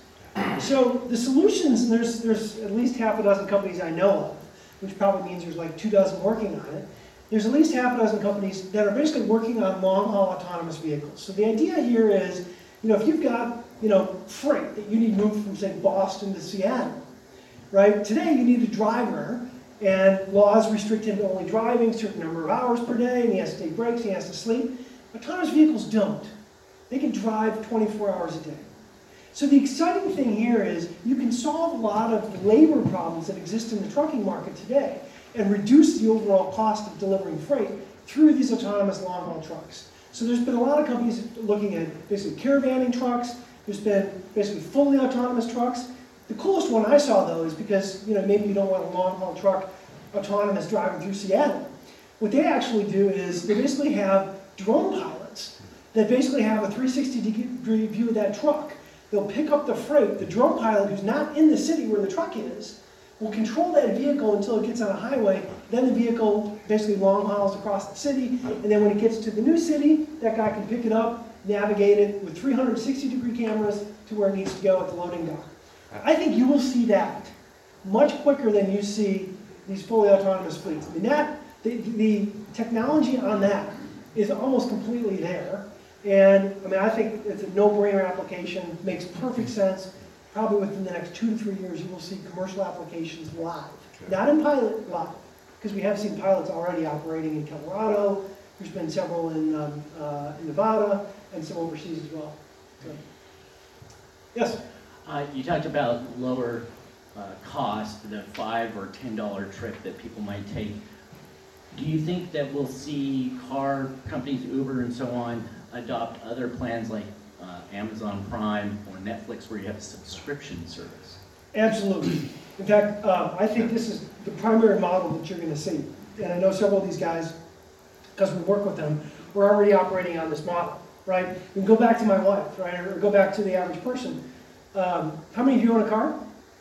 So the solutions, and there's, there's at least half a dozen companies I know of, which probably means there's like two dozen working on it. There's at least half a dozen companies that are basically working on long-haul autonomous vehicles. So the idea here is, you know, if you've got, you know, freight that you need moved from, say, Boston to Seattle, right? Today you need a driver, and laws restrict him to only driving a certain number of hours per day, and he has to take breaks, he has to sleep. Autonomous vehicles don't. They can drive twenty-four hours a day. So the exciting thing here is you can solve a lot of labor problems that exist in the trucking market today and reduce the overall cost of delivering freight through these autonomous long-haul trucks. So there's been a lot of companies looking at basically caravanning trucks. There's been basically fully autonomous trucks. The coolest one I saw, though, is because, you know, maybe you don't want a long-haul truck autonomous driving through Seattle. What they actually do is they basically have drone pilots that basically have a three sixty degree view of that truck. They'll pick up the freight. The drone pilot, who's not in the city where the truck is, will control that vehicle until it gets on a highway. Then the vehicle basically long hauls across the city, and then when it gets to the new city, that guy can pick it up, navigate it with three sixty degree cameras to where it needs to go at the loading dock. I think you will see that much quicker than you see these fully autonomous fleets. I mean, that, the, the technology on that is almost completely there. And I mean, I think it's a no-brainer application, makes perfect sense. Probably within the next two to three years, you will see commercial applications live. Not in pilot, live. Because we have seen pilots already operating in Colorado. There's been several in, um, uh, in Nevada, and some overseas as well. So. Yes? Uh, you talked about lower uh, cost, the five or ten dollar trip that people might take. Do you think that we'll see car companies, Uber and so on, adopt other plans like uh, Amazon Prime or Netflix, where you have a subscription service? Absolutely. In fact, uh, I think this is the primary model that you're going to see. And I know several of these guys, because we work with them, we're already operating on this model, right? We can go back to my wife, right, or go back to the average person. Um, how many of you own a car?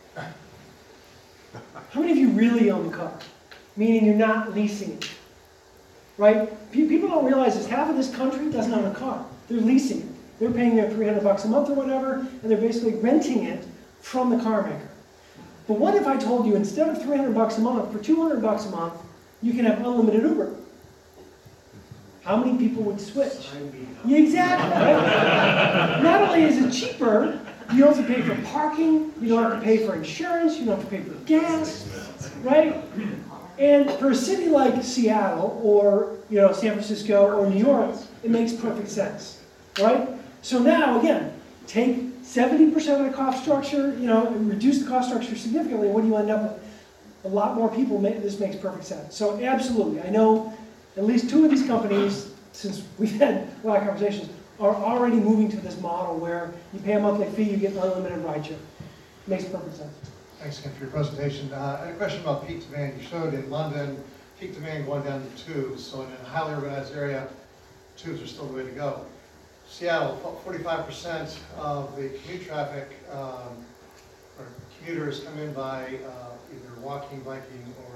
How many of you really own a car? Meaning you're not leasing it, right? People don't realize this. Half of this country doesn't own a car. They're leasing it. They're paying their three hundred bucks a month or whatever, and they're basically renting it from the car maker. But what if I told you instead of three hundred bucks a month, for two hundred bucks a month, you can have unlimited Uber? How many people would switch? Yeah, exactly, right? Not only is it cheaper, you don't have to pay for parking, you don't have to pay for insurance, you don't have to pay for gas, right? And for a city like Seattle or, you know, San Francisco or New York, it makes perfect sense, right? So now, again, take seventy percent of the cost structure, you know, and reduce the cost structure significantly, what do you end up with? A lot more people, make, this makes perfect sense. So absolutely, I know at least two of these companies, since we've had a lot of conversations, are already moving to this model where you pay a monthly fee, you get unlimited rideshare. Makes perfect sense. Thanks again for your presentation. Uh, I had a question about peak demand. You showed in London, peak demand going down to twos, so in a highly urbanized area, twos are still the way to go. Seattle, forty-five percent of the commute traffic, um, or commuters come in by uh, either walking, biking, or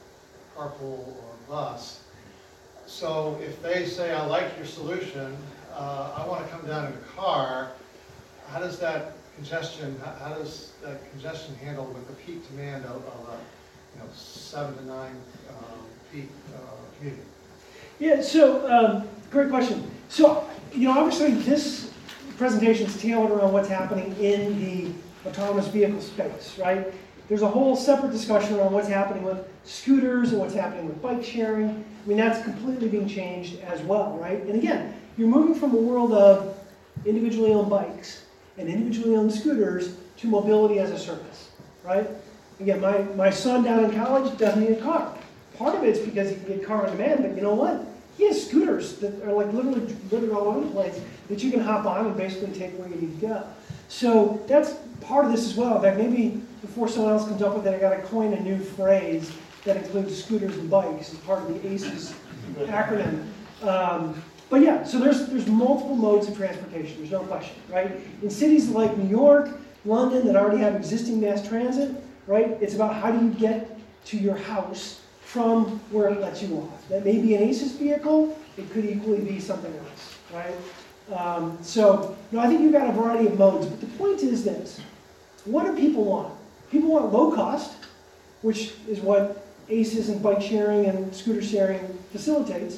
uh, carpool or bus. So if they say, I like your solution, uh, I want to come down in a car, how does that congestion, how, how does that congestion handle with the peak demand of, of a, you know, seven to nine um, peak uh, commuting? Yeah, so, um, great question. So, you know, obviously this presentation is tailored around what's happening in the autonomous vehicle space, right? There's a whole separate discussion around what's happening with scooters and what's happening with bike sharing. I mean, that's completely being changed as well, right? And again, you're moving from a world of individually owned bikes and individually owned scooters to mobility as a service, right? Again, my, my son down in college doesn't need a car. Part of it's because he can get car on demand, but you know what? He has scooters that are like literally literally all over the place that you can hop on and basically take where you need to go. So that's part of this as well. In fact, maybe before someone else comes up with it, I got to coin a new phrase that includes scooters and bikes as part of the ACES acronym. Um, but yeah, so there's there's multiple modes of transportation. There's no question, right? In cities like New York, London, that already have existing mass transit, right? It's about how do you get to your house from where it lets you off. That may be an ACES vehicle. It could equally be something else, right? Um, so, no, I think you've got a variety of modes. But the point is this: what do people want? People want low cost, which is what ACES and bike sharing and scooter sharing facilitates.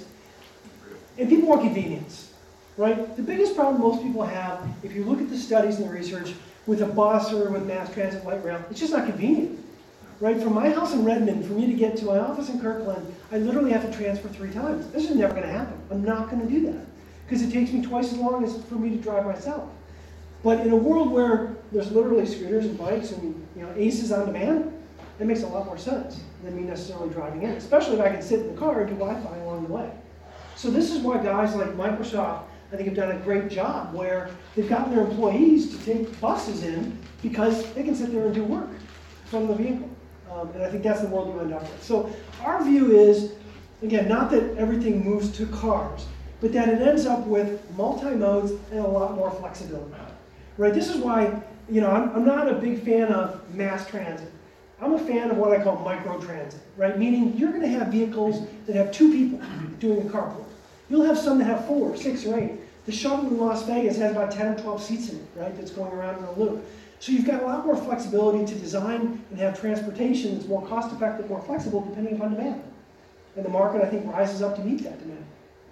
And people want convenience, right? The biggest problem most people have, if you look at the studies and the research, with a bus or with mass transit light rail, it's just not convenient, right? From my house in Redmond, for me to get to my office in Kirkland, I literally have to transfer three times. This is never going to happen. I'm not going to do that because it takes me twice as long as for me to drive myself. But in a world where there's literally scooters and bikes and, you know, ACES on demand, that makes a lot more sense than me necessarily driving in, especially if I can sit in the car and do Wi-Fi along the way. So this is why guys like Microsoft, I think, have done a great job where they've gotten their employees to take buses in because they can sit there and do work from the vehicle. Um, and I think that's the world you end up with. So our view is, again, not that everything moves to cars, but that it ends up with multi-modes and a lot more flexibility. Right? This is why, you know, I'm, I'm not a big fan of mass transit. I'm a fan of what I call micro-transit, right? Meaning you're going to have vehicles that have two people doing a carpool. You'll have some that have four, six, or eight. The shuttle in Las Vegas has about ten or twelve seats in it, right, that's going around in a loop. So you've got a lot more flexibility to design and have transportation that's more cost-effective, more flexible, depending upon demand. And the market, I think, rises up to meet that demand.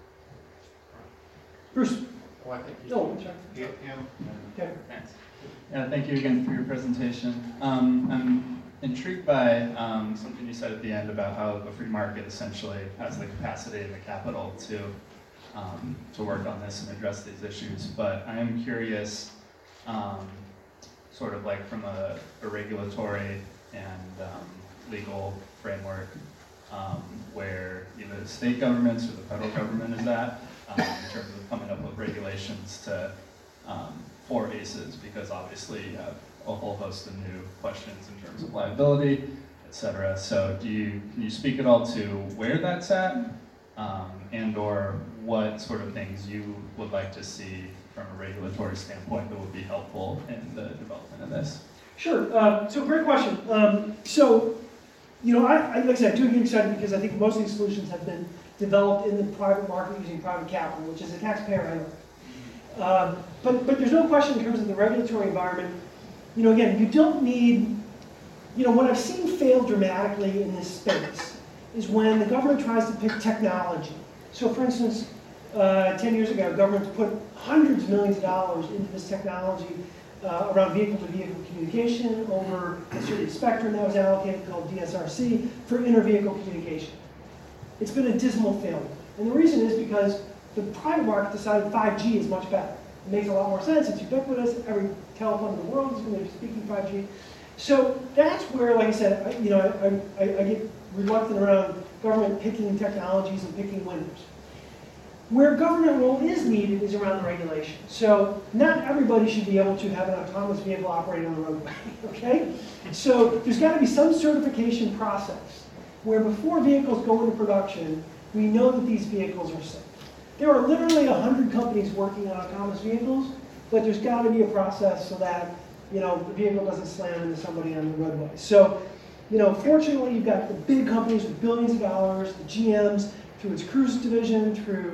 Bruce? Oh, I think you No, should sorry. get him. Okay. Thanks. Yeah, thank you again for your presentation. Um, I'm intrigued by um, something you said at the end about how the free market essentially has the capacity and the capital to um, to work on this and address these issues. But I am curious, um, sort of like from a, a regulatory and um, legal framework, um, where either the state governments or the federal government is at, um, in terms of coming up with regulations to um, for ACES, because obviously you have a whole host of new questions in terms of liability, et cetera. So do you, can you speak at all to where that's at, um, and or what sort of things you would like to see from a regulatory standpoint that would be helpful in the development of this? Sure. Uh, so great question. Um, so, you know, I, I, like I said, I do get excited because I think most of these solutions have been developed in the private market using private capital, which is a taxpayer anyway. Um, but, but there's no question in terms of the regulatory environment. You know, again, you don't need, you know, what I've seen fail dramatically in this space is when the government tries to pick technology. So for instance, uh, ten years ago, governments put hundreds of millions of dollars into this technology uh, around vehicle-to-vehicle communication over a certain spectrum that was allocated called D S R C for inter-vehicle communication. It's been a dismal failure. And the reason is because the private market decided five G is much better. It makes a lot more sense. It's ubiquitous. Every telephone in the world is going to be speaking five G. So that's where, like I said, I, you know, I, I, I get reluctant around government picking technologies and picking winners. Where government role is needed is around the regulation. So not everybody should be able to have an autonomous vehicle operating on the roadway, okay? So there's got to be some certification process where before vehicles go into production, we know that these vehicles are safe. There are literally one hundred companies working on autonomous vehicles, but there's got to be a process so that, you know, the vehicle doesn't slam into somebody on the roadway. So, you know, fortunately, you've got the big companies with billions of dollars, the G Ms, through its Cruise division, through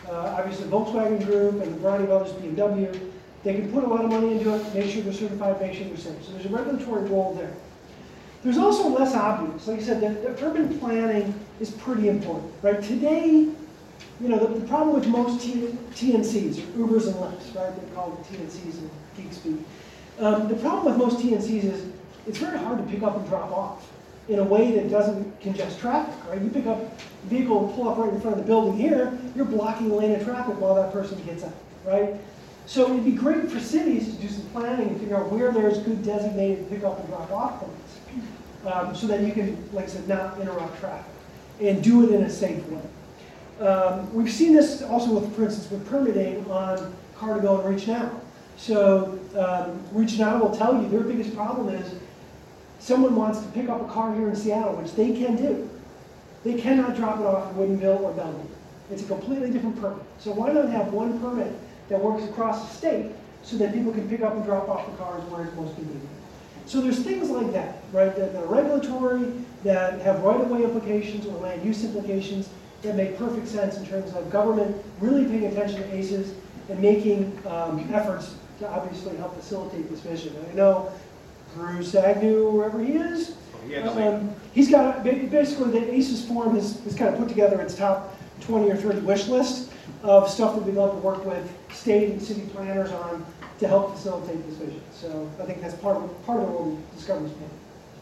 uh, obviously Volkswagen Group and a variety of others, B M W. They can put a lot of money into it, make sure they're certified, make sure they're safe. So there's a regulatory role there. There's also less obvious. Like I said, the, the urban planning is pretty important, right? Today, you know, the, the problem with most T, T N Cs, or Ubers and Lyfts, right? They call them T N Cs in geek speak. Um, the problem with most T N Cs is it's very hard to pick up and drop off in a way that doesn't congest traffic, right? You pick up a vehicle and pull up right in front of the building here, you're blocking a lane of traffic while that person gets out, right? So it'd be great for cities to do some planning and figure out where there's good designated pick up and drop off points, um, so that you can, like I said, not interrupt traffic and do it in a safe way. Um, we've seen this also with, for instance, with permitting on Car to Go and Reach Now. So um, Reach Now will tell you their biggest problem is someone wants to pick up a car here in Seattle, which they can do. They cannot drop it off in Woodinville or Bellevue. It's a completely different permit. So why not have one permit that works across the state so that people can pick up and drop off the cars where it's most convenient? So there's things like that, right, that are regulatory, that have right-of-way implications or land use implications that make perfect sense in terms of government really paying attention to A C Es and making um, efforts to obviously help facilitate this vision. And I know Bruce Agnew, wherever he is, um, he's got, basically the A C Es Forum has, has kind of put together its top twenty or thirty wish list of stuff that we'd love to work with state and city planners on to help facilitate this vision. So I think that's part of, part of what Discovery's been.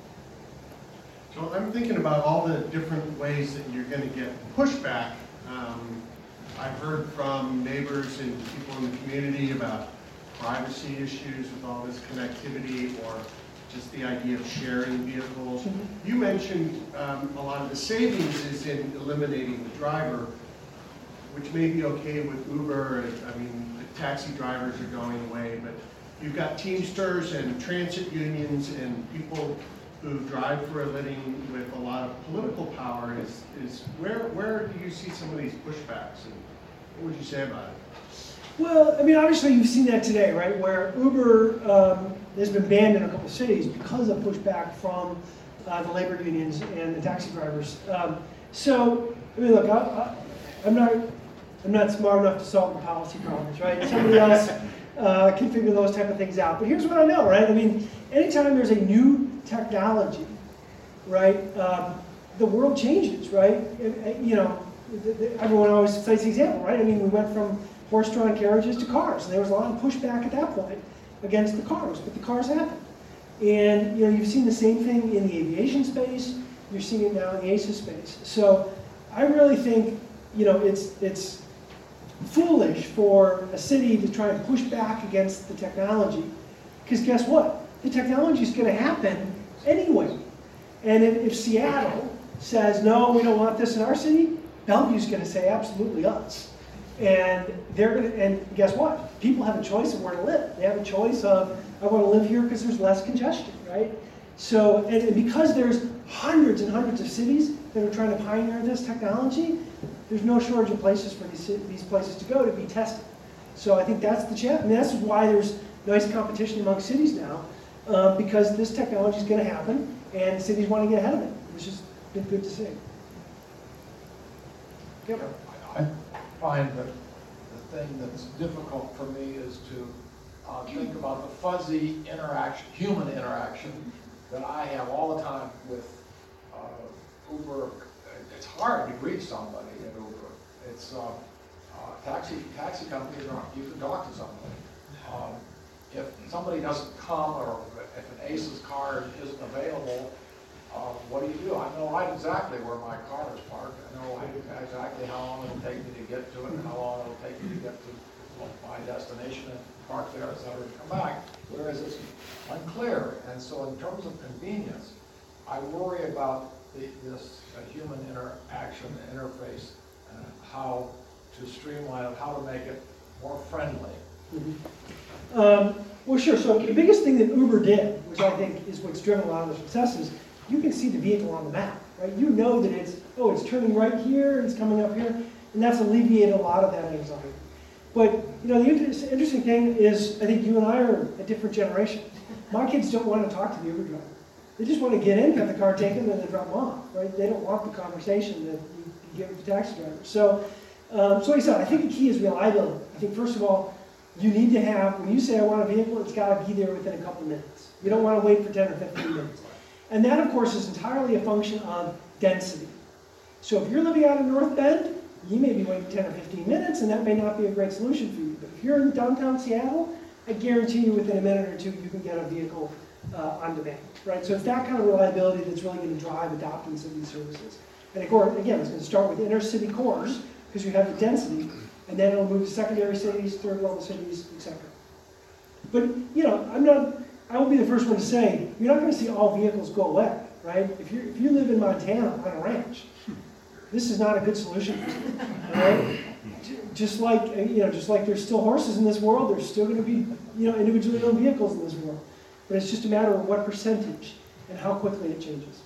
So I'm thinking about all the different ways that you're going to get pushback. Um, I've heard from neighbors and people in the community about privacy issues with all this connectivity, or just the idea of sharing vehicles. Mm-hmm. You mentioned um, a lot of the savings is in eliminating the driver, which may be okay with Uber. I mean, the taxi drivers are going away, but you've got Teamsters and transit unions and people who drive for a living with a lot of political power. Is, is where, where do you see some of these pushbacks, and what would you say about it? Well, I mean, obviously you've seen that today, right, where Uber um, has been banned in a couple of cities because of pushback from uh, the labor unions and the taxi drivers. Um, so, I mean, look, I, I, I'm not, I'm not smart enough to solve the policy problems, right? Somebody else uh, can figure those type of things out. But here's what I know, right? I mean, anytime there's a new technology, right, um, the world changes, right? It, you know, the, the, everyone always cites the example, right? I mean, we went from horse-drawn carriages to cars, and there was a lot of pushback at that point against the cars, but the cars happened. And you know, you've seen the same thing in the aviation space. You're seeing it now in the A C E space. So I really think, you know, it's it's foolish for a city to try and push back against the technology, because guess what? The technology is going to happen anyway. And if, if Seattle says, no, we don't want this in our city, Bellevue's going to say, absolutely us. And they're going to, and guess what? People have a choice of where to live. They have a choice of, I want to live here because there's less congestion, right? So, and, and because there's hundreds and hundreds of cities that are trying to pioneer this technology, there's no shortage of places for these, these places to go to be tested. So I think that's the challenge. I mean, that's why there's nice competition among cities now, uh, because this technology is going to happen, and cities want to get ahead of it, which has been good to see. Yep. I find that the thing that's difficult for me is to uh, think about the fuzzy interaction, human interaction that I have all the time with uh, Uber. It's hard to greet somebody in Uber. It's uh, uh, taxi taxi companies are, you can talk to somebody. Um, if somebody doesn't come, or if an A C E's car isn't available, uh, what do you do? I know right exactly where my car is parked. I know exactly how long it'll take me to get to it, and how long it'll take me to get to my destination and park there, et cetera, and come back. Whereas it's unclear. And so in terms of convenience, I worry about the, this uh, human interaction interface, and how to streamline it, how to make it more friendly. Mm-hmm. um, well, sure. So the biggest thing that Uber did, which I think is what's driven a lot of the successes, you can see the vehicle on the map, right? You know that it's, oh, it's turning right here, it's coming up here, and that's alleviated a lot of that anxiety. But, you know, the inter interesting thing is, I think you and I are a different generation. My kids don't want to talk to the Uber driver. They just want to get in, have the car taken, and then drop them off, right? They don't want the conversation that you give the taxi driver. So Um, so like I said, I think the key is reliability. I think first of all, you need to have, when you say I want a vehicle, it's got to be there within a couple of minutes. You don't want to wait for ten or fifteen minutes. And that, of course, is entirely a function of density. So if you're living out in North Bend, you may be waiting ten or fifteen minutes, and that may not be a great solution for you. But if you're in downtown Seattle, I guarantee you within a minute or two, you can get a vehicle uh, on demand, right? So it's that kind of reliability that's really going to drive adoptance of these services. And of course, again, it's going to start with inner city cores, because you have the density, and then it'll move to secondary cities, third level cities, et cetera. But, you know, I'm not, I will be the first one to say, you're not going to see all vehicles go away, right? If you if you live in Montana on a ranch, this is not a good solution for you, right? Just like, you know, just like there's still horses in this world, there's still going to be, you know, individually owned vehicles in this world. But it's just a matter of what percentage and how quickly it changes.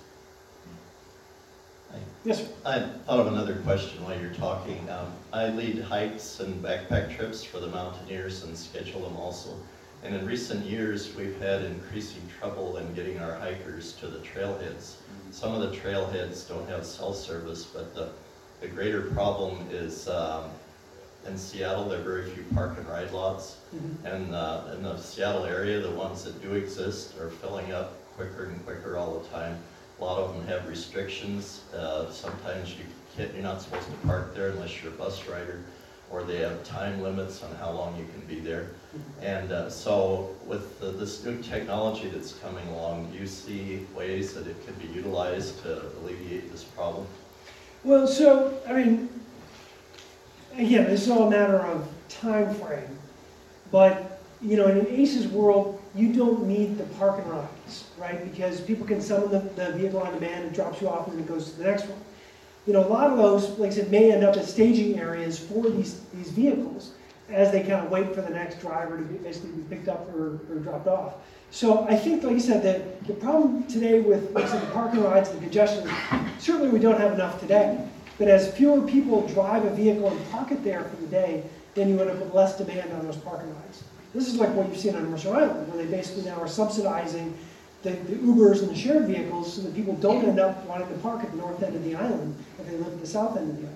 Yes, sir. I thought of another question while you're talking. Um, I lead hikes and backpack trips for the mountaineers and schedule them also. And in recent years, we've had increasing trouble in getting our hikers to the trailheads. Some of the trailheads don't have cell service, but the, the greater problem is um, in Seattle, there are very few park and ride lots. Mm-hmm. And uh, in the Seattle area, the ones that do exist are filling up quicker and quicker all the time. A lot of them have restrictions. Uh, sometimes you can't, you're not supposed to park there unless you're a bus rider, or they have time limits on how long you can be there. And uh, so with the, this new technology that's coming along, do you see ways that it can be utilized to alleviate this problem? Well, so, I mean, again, this is all a matter of time frame. But, you know, in an ACES world, you don't need the park and rides, right? Because people can summon the, the vehicle on demand and drops you off and it goes to the next one. You know, a lot of those, like I said, may end up as staging areas for these, these vehicles as they kind of wait for the next driver to be, basically be picked up or, or dropped off. So I think, like I said, that the problem today with, like I said, the park and rides and the congestion, certainly we don't have enough today. But as fewer people drive a vehicle and park it there for the day, then you end up with less demand on those park and rides. This is like what you've seen on Mercer Island, where they basically now are subsidizing the, the Ubers and the shared vehicles so that people don't end up wanting to park at the north end of the island if they live at the south end of the island.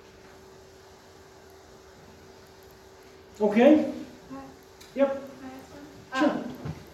Okay? Yep. Sure. Um,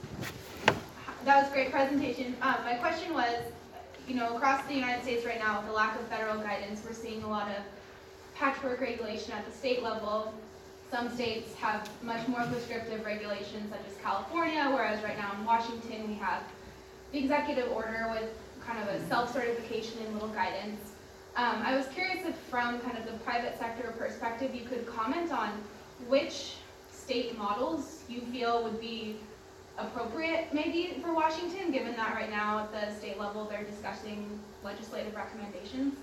that was a great presentation. Um, my question was, you know, across the United States right now, with the lack of federal guidance, we're seeing a lot of patchwork regulation at the state level. Some states have much more prescriptive regulations, such as California, whereas right now in Washington we have the executive order with kind of a self-certification and little guidance. Um, I was curious if from kind of the private sector perspective you could comment on which state models you feel would be appropriate maybe for Washington, given that right now at the state level they're discussing legislative recommendations.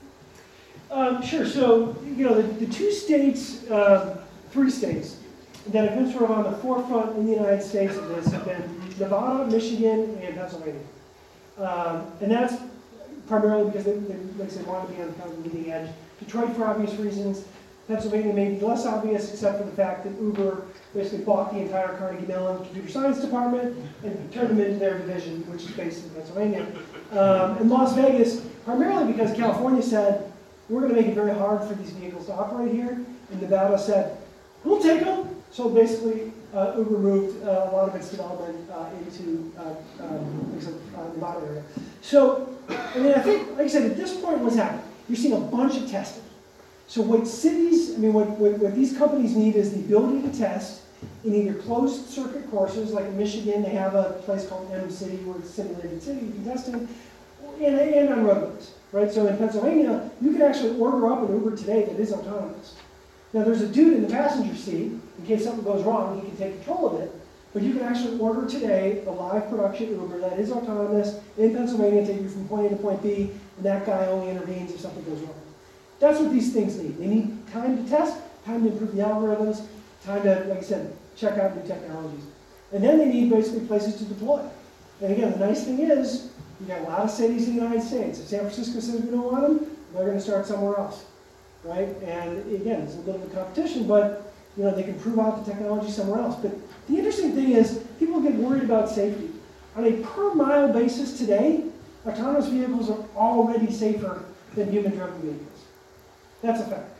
Um, sure, so, you know, the, the two states, um, three states that have been sort of on the forefront in the United States of this have been Nevada, Michigan, and Pennsylvania. Um, and that's primarily because they, they, like I said, want to be on kind of the leading edge. Detroit for obvious reasons. Pennsylvania may be less obvious, except for the fact that Uber basically bought the entire Carnegie Mellon Computer Science Department and turned them into their division, which is based in Pennsylvania. Um, and Las Vegas, primarily because California said, we're going to make it very hard for these vehicles to operate here. And Nevada said, we'll take them. So basically, uh, Uber moved uh, a lot of its development uh, into uh, um, like I said, uh, Nevada area. So, I mean, I think, like I said, at this point, what's happening? You're seeing a bunch of testing. So what cities, I mean, what, what, what these companies need is the ability to test in either closed circuit courses, like in Michigan, they have a place called M City where it's simulated city, you can test it, and, and on roadways, right? So in Pennsylvania, you can actually order up an Uber today that is autonomous. Now there's a dude in the passenger seat, in case something goes wrong, he can take control of it, but you can actually order today a live production Uber that is autonomous in Pennsylvania, take you from point A to point B, and that guy only intervenes if something goes wrong. That's what these things need. They need time to test, time to improve the algorithms, time to, like I said, check out new technologies. And then they need basically places to deploy. And again, the nice thing is, you got a lot of cities in the United States. If San Francisco says we don't want them, they're going to start somewhere else, right? And again, it's a little bit of competition, but you know they can prove out the technology somewhere else. But the interesting thing is, people get worried about safety. On a per mile basis today, autonomous vehicles are already safer than human-driven vehicles. That's a fact.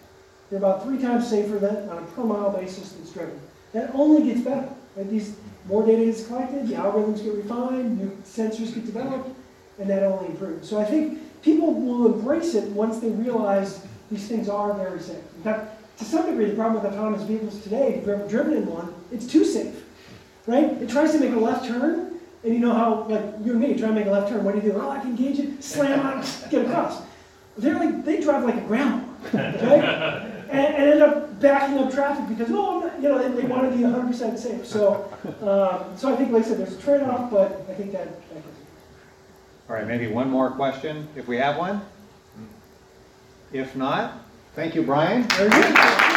they're about three times safer than on a per mile basis that's driven. That only gets better. Right? These more data is collected, the algorithms get refined, new sensors get developed, and that only improves. So I think people will embrace it once they realize these things are very safe. In fact, to some degree, the problem with autonomous vehicles today, if you've ever driven in one, it's too safe, right? It tries to make a left turn, and you know how, like, you and me try to make a left turn. What do you do? Oh, I can gauge it, slam on, get across. They're like, they drive like a grandma, right? and, and end up backing up traffic because, oh, I'm not, you know, they, they want to be one hundred percent safe. So, um, so I think, like I said, there's a trade-off, but I think that, that goes. All right, maybe one more question, if we have one. If not, Thank you, Brian. Very good.